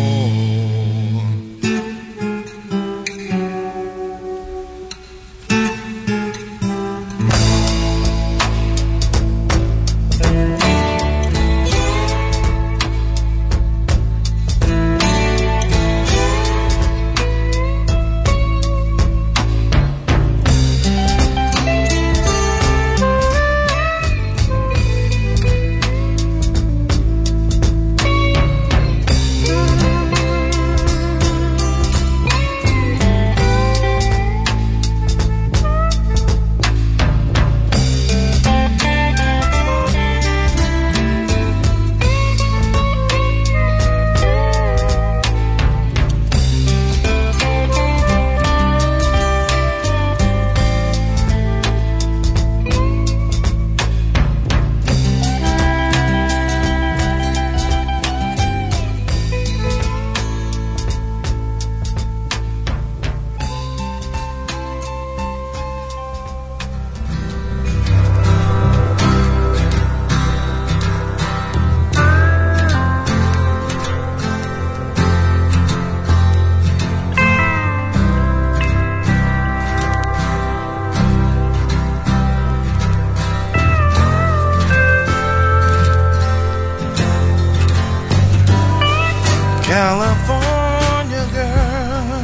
California girl,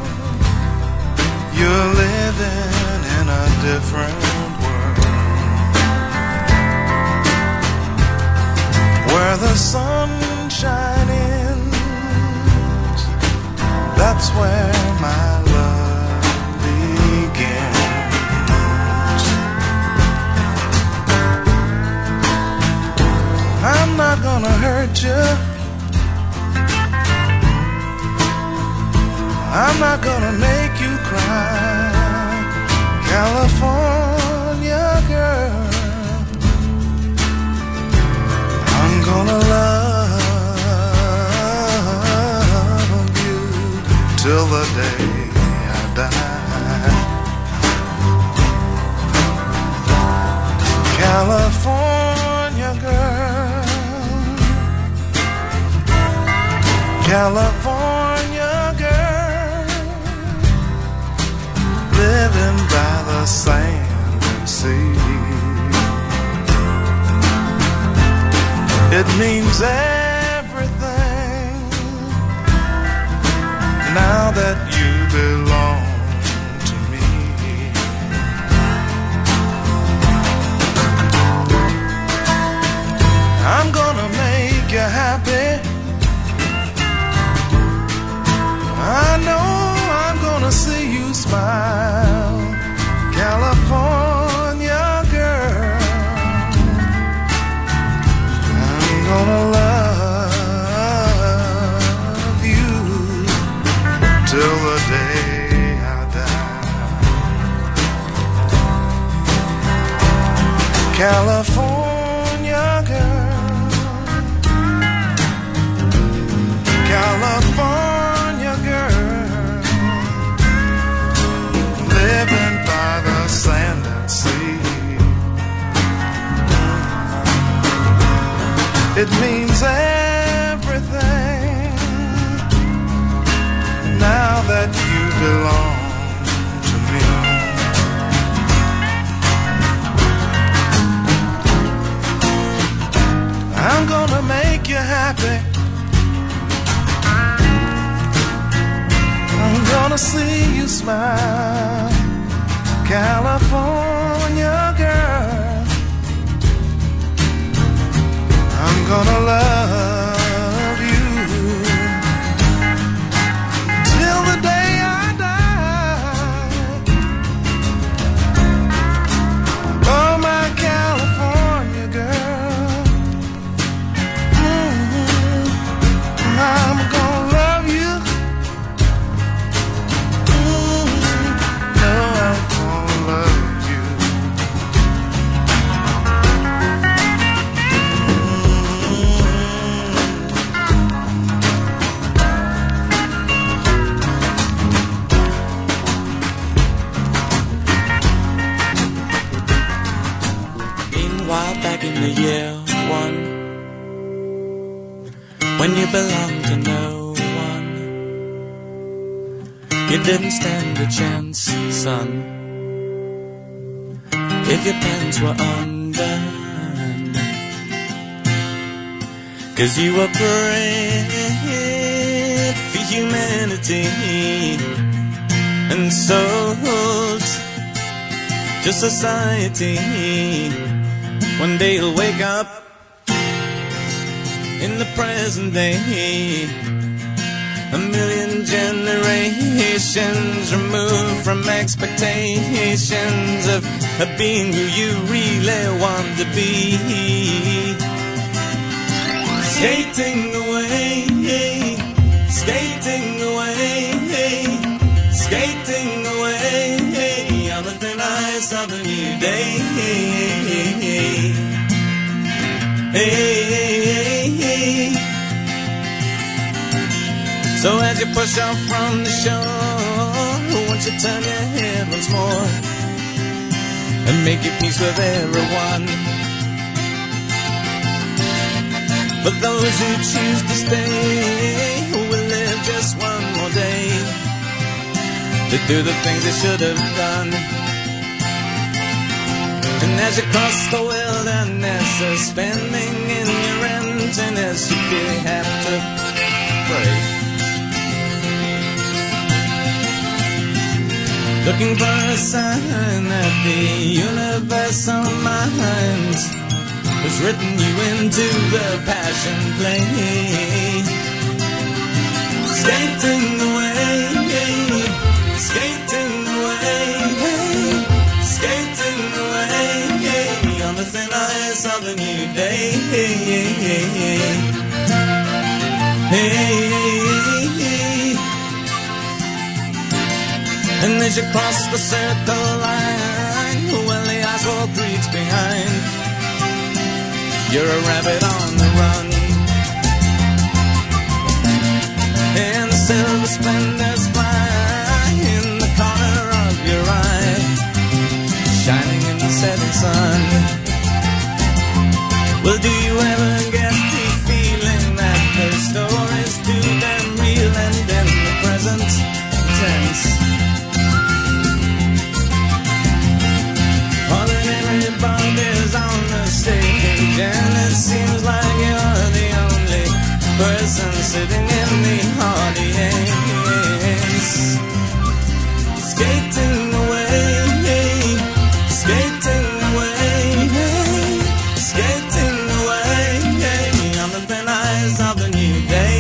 you're living in a different world, where the sun shines. That's where my love begins. I'm not gonna hurt you, I'm not gonna make you cry, California girl. I'm gonna love you till the day I die. California girl, California girl, living by the sand and sea. It means everything now that you belong to me. I'm gonna make you happy, I know I'm gonna see you smile, California girl. I'm gonna love you till the day I die. California girl, California girl, living by the sand and sea. It means everything now that you belong to me. happy. I'm gonna see you smile, California girl. I'm gonna love you till the day I die. Oh, my California girl. I'm gonna love you. No, I'm gonna love you. Meanwhile, back in the year one, when you belonged to no one, you didn't stand a chance, son, if your pants were undone. 'Cause you were bred for humanity and sold to society. One day you'll wake up in the present day, a million generations removed from expectations of being who you really want to be. Skating away, skating away, skating away on the thin ice of the new day. So as you push off from the shore, won't you turn your head once more and make your peace with everyone? For those who choose to stay, who will live just one more day to do the things they should have done. And as you cross the wilderness, spending in your emptiness, you feel you have to pray, looking for a sign that the universal mind has written you into the passion play. Skating away, skating away, skating away on the thin ice of a new day. And as you cross the circle line, well, the asphalt creaks behind, you're a rabbit on the run, and the silver splendors fly in the corner of your eye, shining in the setting sun. Well, do you ever get the feeling that the story's too damn real and in the present tense? All that everybody's on the stage, and it seems like you're the only person sitting in the audience. Skating away, skating away, skating away on the thin ice of the new day.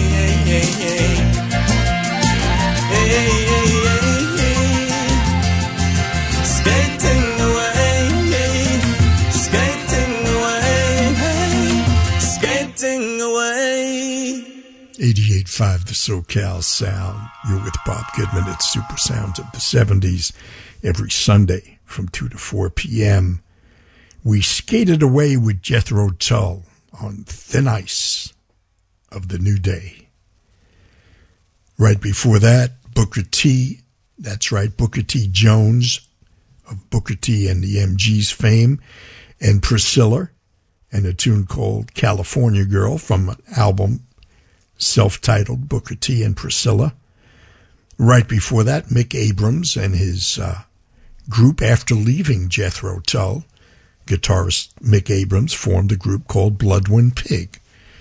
Skating away, skating away, skating away. 88.5 The SoCal Sound. You're with Bob Goodman at Super Sounds of the 70s every Sunday from 2 to 4 p.m. We skated away with Jethro Tull on Thin Ice of the New Day. Right before that, Booker T. That's right, Booker T. Jones of Booker T. and the MGs fame, and Priscilla, and a tune called California Girl from an album self-titled Booker T. and Priscilla. Right before that, Mick Abrams and his group after leaving Jethro Tull. Guitarist Mick Abrams formed a group called Bloodwind Pig.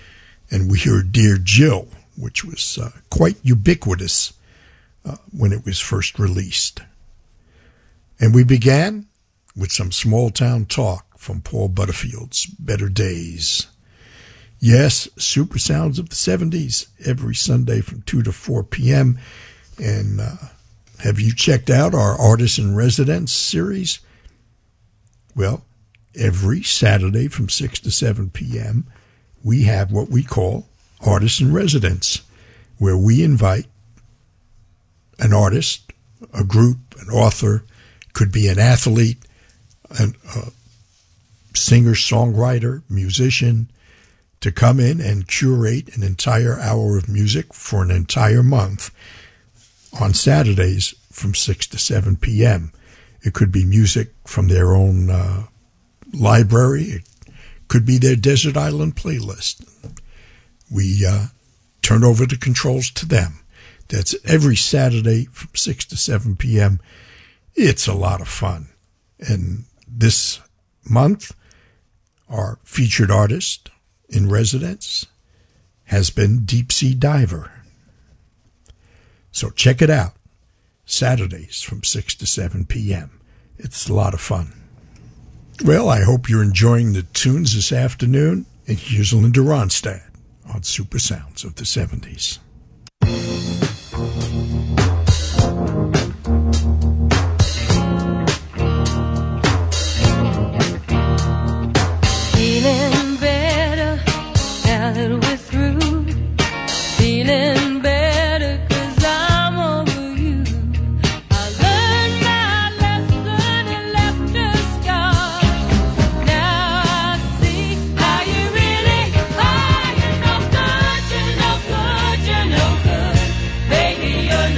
And we heard Dear Jill, which was quite ubiquitous when it was first released. And we began with some small-town talk from Paul Butterfield's Better Days. Yes, Super Sounds of the 70s, every Sunday from 2 to 4 p.m., and have you checked out our Artists in Residence series? Well, every Saturday from 6 to 7 p.m., we have what we call Artists in Residence, where we invite an artist, a group, an author, could be an athlete, a singer, songwriter, musician, to come in and curate an entire hour of music for an entire month on Saturdays from 6 to 7 p.m. It could be music from their own library. It could be their Desert Island playlist. We turn over the controls to them. That's every Saturday from 6 to 7 p.m. It's a lot of fun. And this month, our featured artist in residence has been Deep Sea Diver. So check it out. Saturdays from 6 to 7 p.m. It's a lot of fun. Well, I hope you're enjoying the tunes this afternoon. And here's Linda Ronstadt on Super Sounds of the 70s. Feeling better now that we're through. Feeling better 'cause I'm over you. I learned my lesson and left a scar. Now I see how you really are. You're no good, you're no good, you're no good. Baby, you're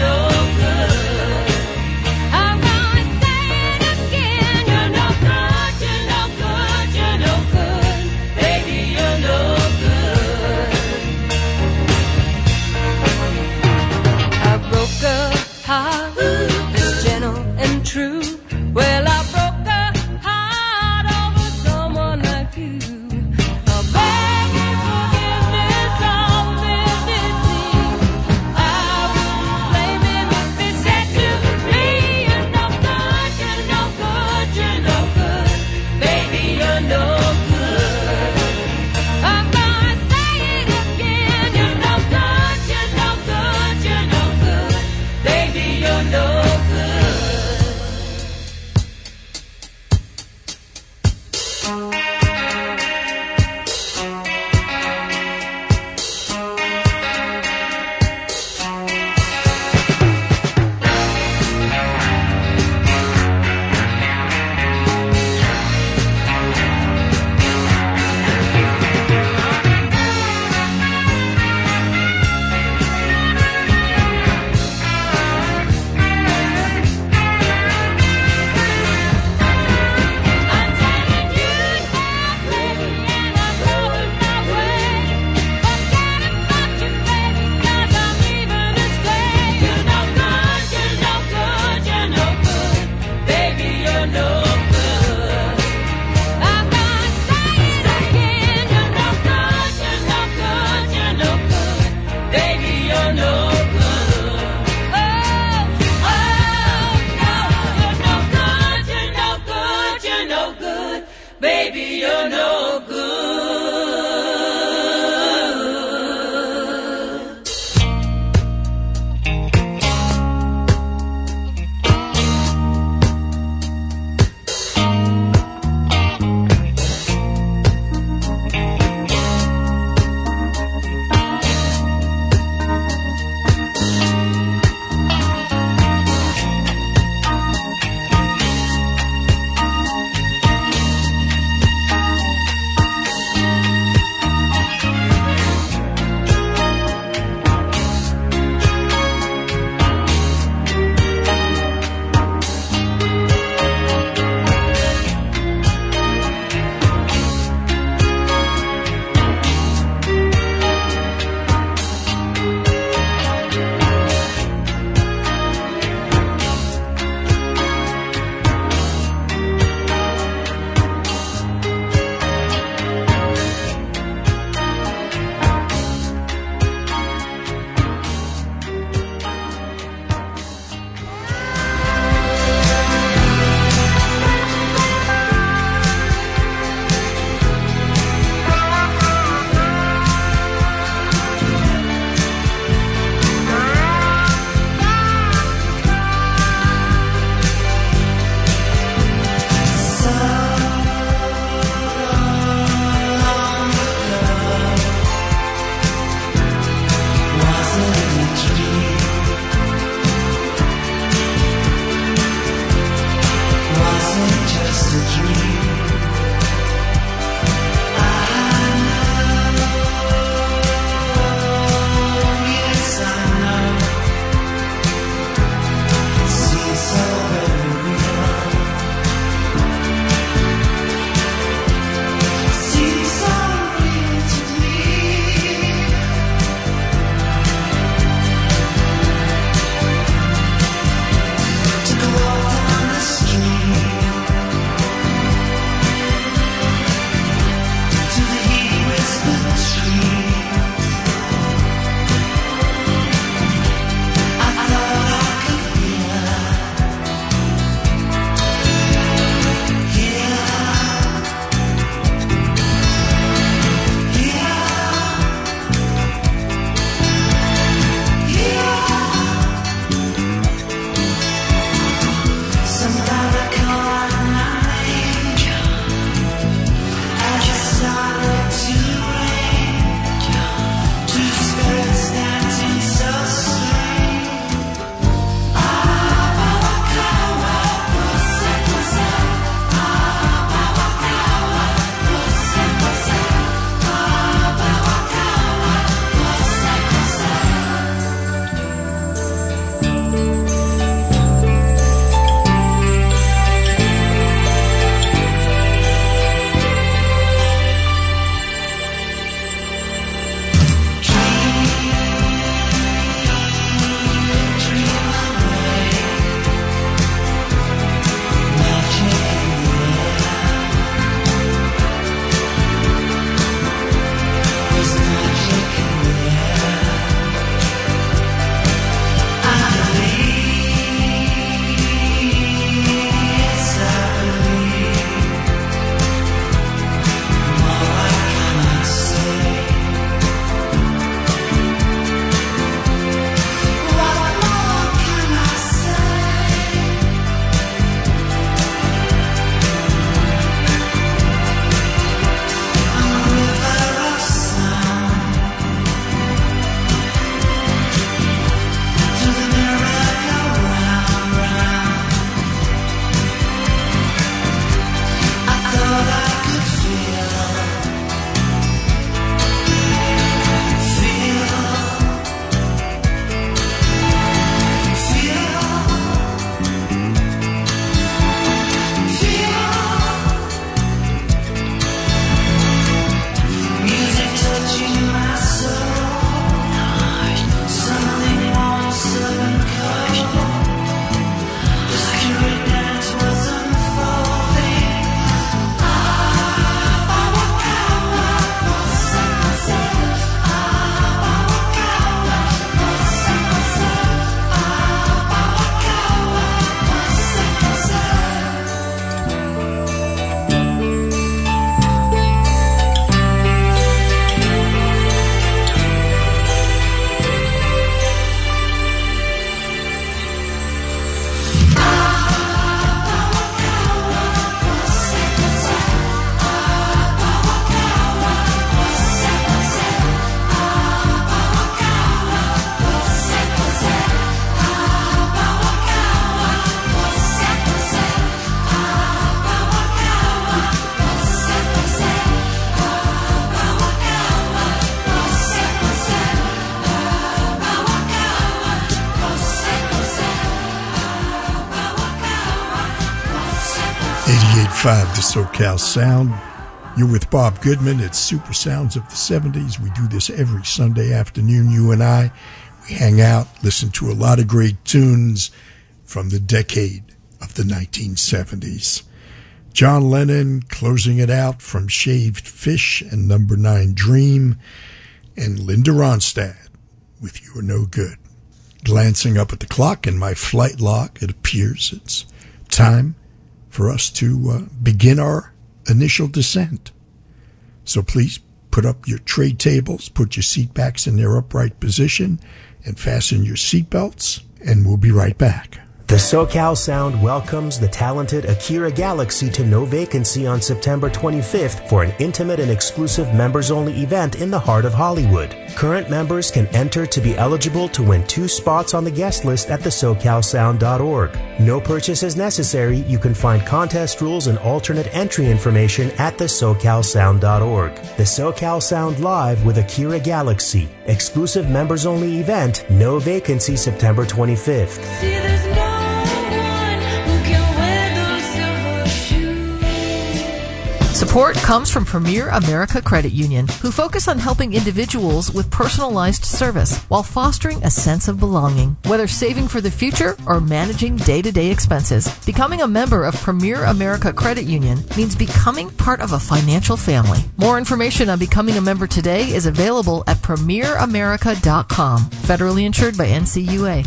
101.5 to SoCal Sound. You're with Bob Goodman. It's Super Sounds of the 70s. We do this every Sunday afternoon, you and I. We hang out, listen to a lot of great tunes from the decade of the 1970s. John Lennon closing it out from Shaved Fish and Number 9 Dream, and Linda Ronstadt with You Are No Good. Glancing up at the clock in my flight log, it appears it's time for us to begin our initial descent. So please put up your tray tables, put your seat backs in their upright position, and fasten your seatbelts, and we'll be right back. The SoCal Sound welcomes the talented Akira Galaxy to No Vacancy on September 25th for an intimate and exclusive members-only event in the heart of Hollywood. Current members can enter to be eligible to win 2 spots on the guest list at thesocalsound.org. No purchase is necessary. You can find contest rules and alternate entry information at thesocalsound.org. The SoCal Sound Live with Akira Galaxy. Exclusive members-only event, No Vacancy, September 25th. See, there's no one who can wear those silver shoes. Support comes from Premier America Credit Union, who focus on helping individuals with personalized service while fostering a sense of belonging. Whether saving for the future or managing day-to-day expenses, becoming a member of Premier America Credit Union means becoming part of a financial family. More information on becoming a member today is available at premieramerica.com. Federally insured by NCUA.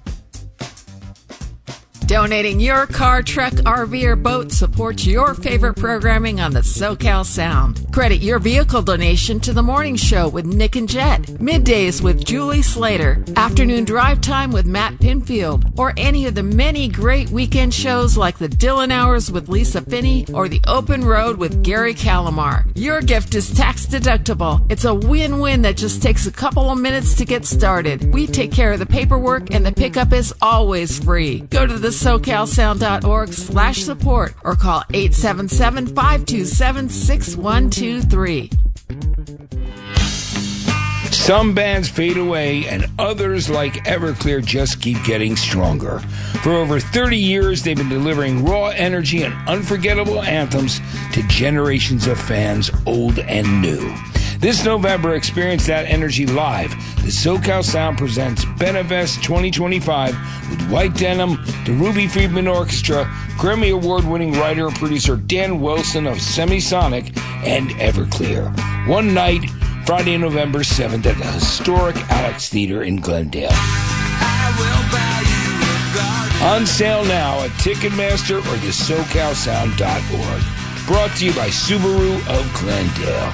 Donating your car, truck, RV, or boat supports your favorite programming on the SoCal Sound. Credit your vehicle donation to The Morning Show with Nick and Jet, Middays with Julie Slater, Afternoon Drive Time with Matt Pinfield, or any of the many great weekend shows like The Dylan Hours with Lisa Finney or The Open Road with Gary Calamar. Your gift is tax deductible. It's a win-win that just takes a couple of minutes to get started. We take care of the paperwork and the pickup is always free. Go to the SoCalSound.org/support or call 877-527-6123. Some bands fade away and others like Everclear just keep getting stronger. For over 30 years, they've been delivering raw energy and unforgettable anthems to generations of fans, old and new. This November, experience that energy live. The SoCal Sound presents Benefest 2025 with White Denim, the Ruby Friedman Orchestra, Grammy Award-winning writer and producer Dan Wilson of Semisonic, and Everclear. One night, Friday, November 7th at the historic Alex Theater in Glendale. On sale now at Ticketmaster or the SoCalSound.org. Brought to you by Subaru of Glendale.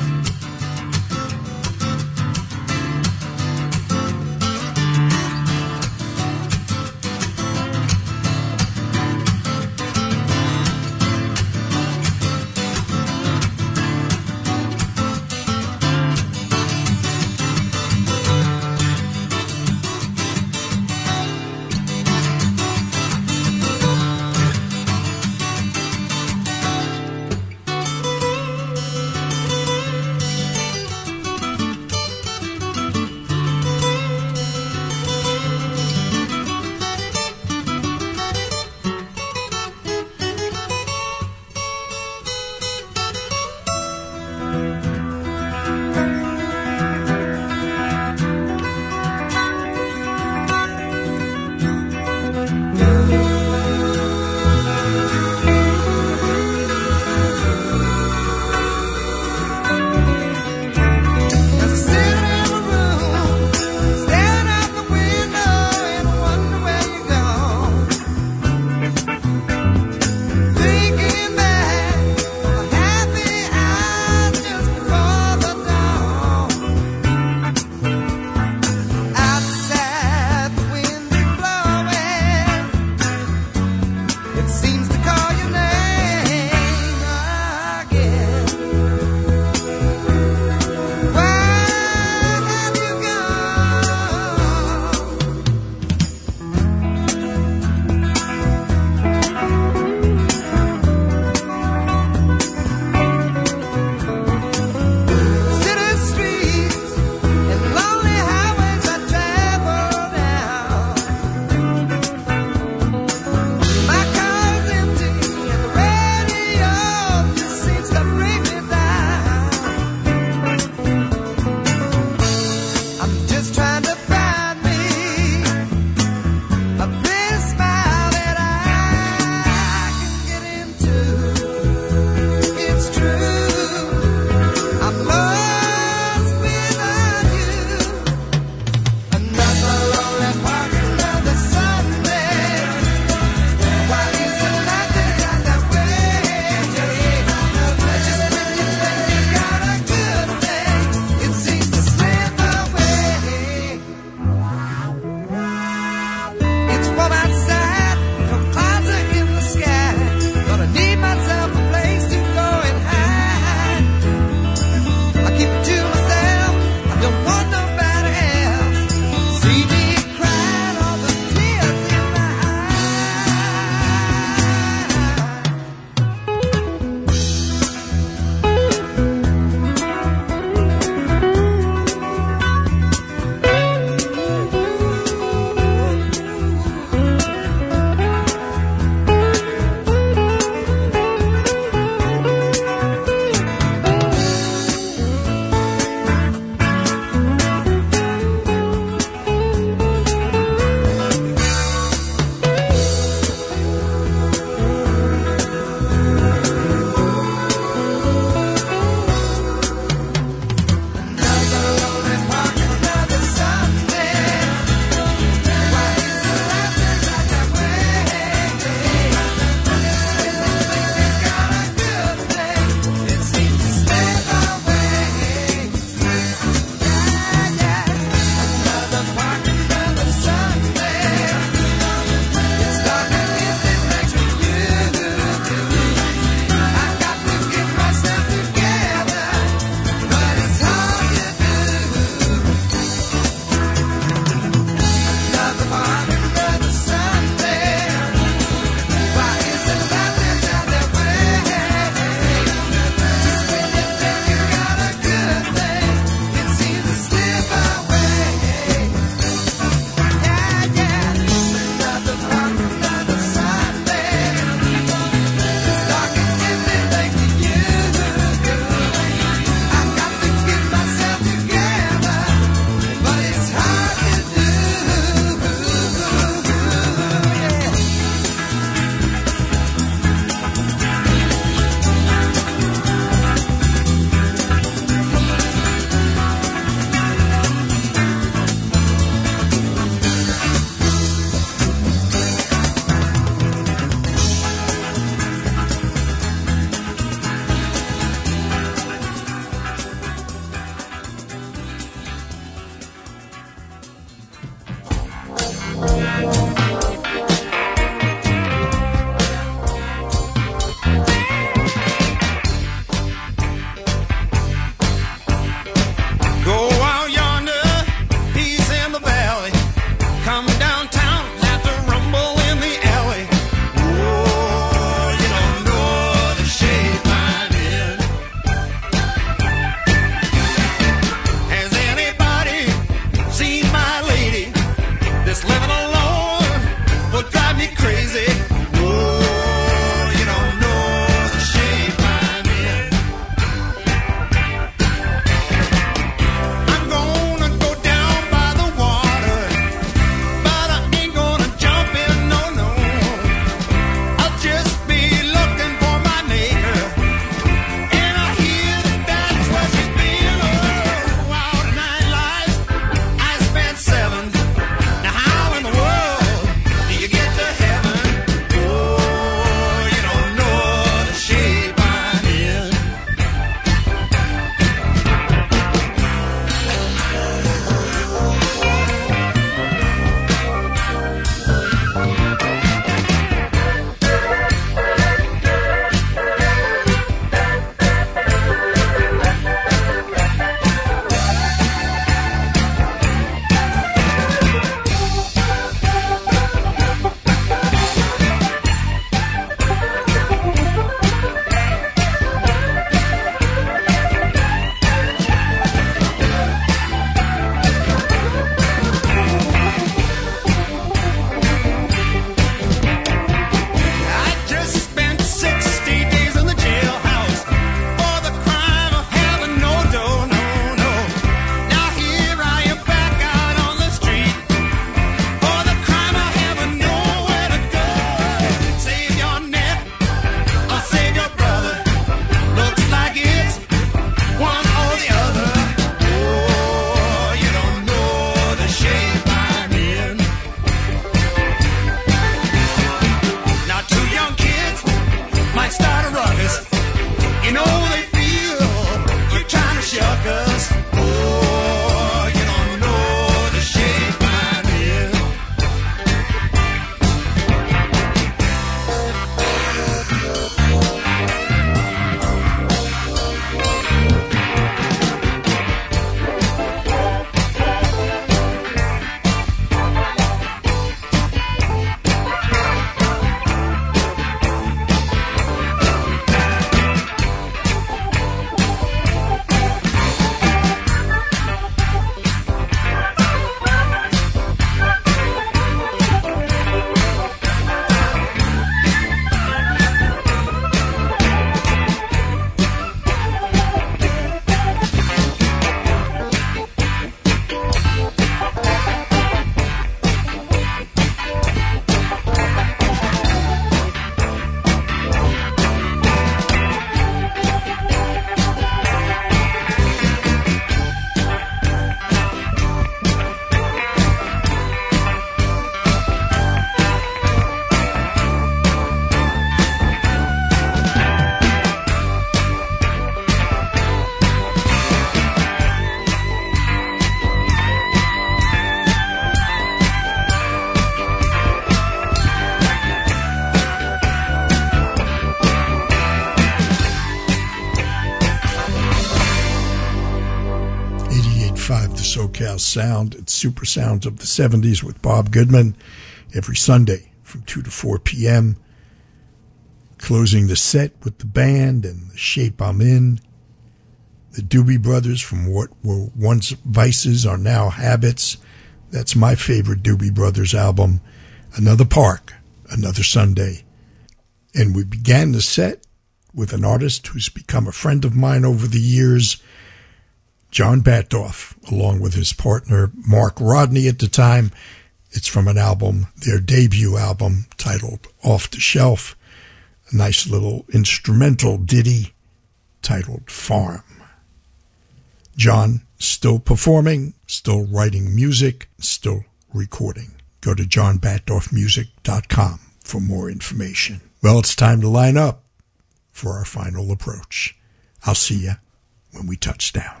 SoCal Sound. It's Super Sounds of the 70s with Bob Goodman every Sunday from 2 to 4 p.m. Closing the set with the band and The Shape I'm In. The Doobie Brothers from what were once vices are now habits. That's my favorite Doobie Brothers album. Another Park, Another Sunday. And we began the set with an artist who's become a friend of mine over the years, John Batdorf, along with his partner Mark Rodney at the time. It's from an album, their debut album, titled Off the Shelf. A nice little instrumental ditty titled Farm. John still performing, still writing music, still recording. Go to johnbatdorfmusic.com for more information. Well, it's time to line up for our final approach. I'll see you when we touch down.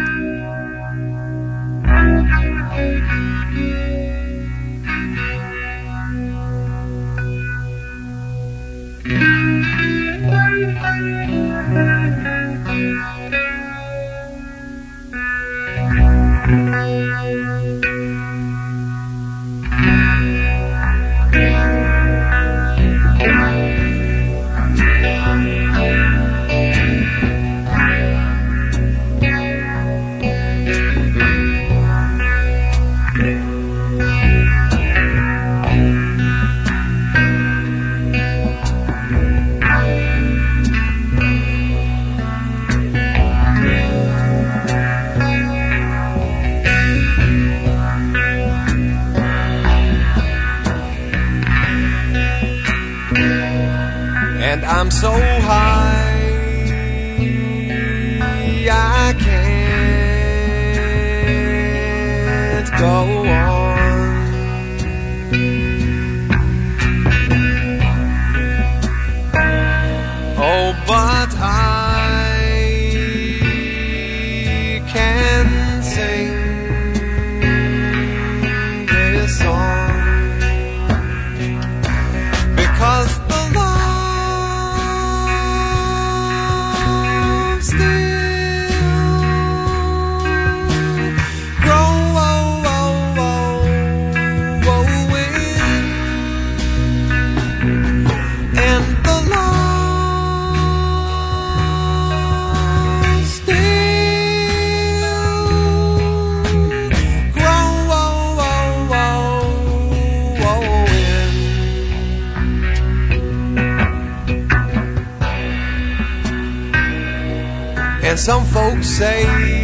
And I'm so high I can't go on. Oh, but I can sing this song because the and some folks say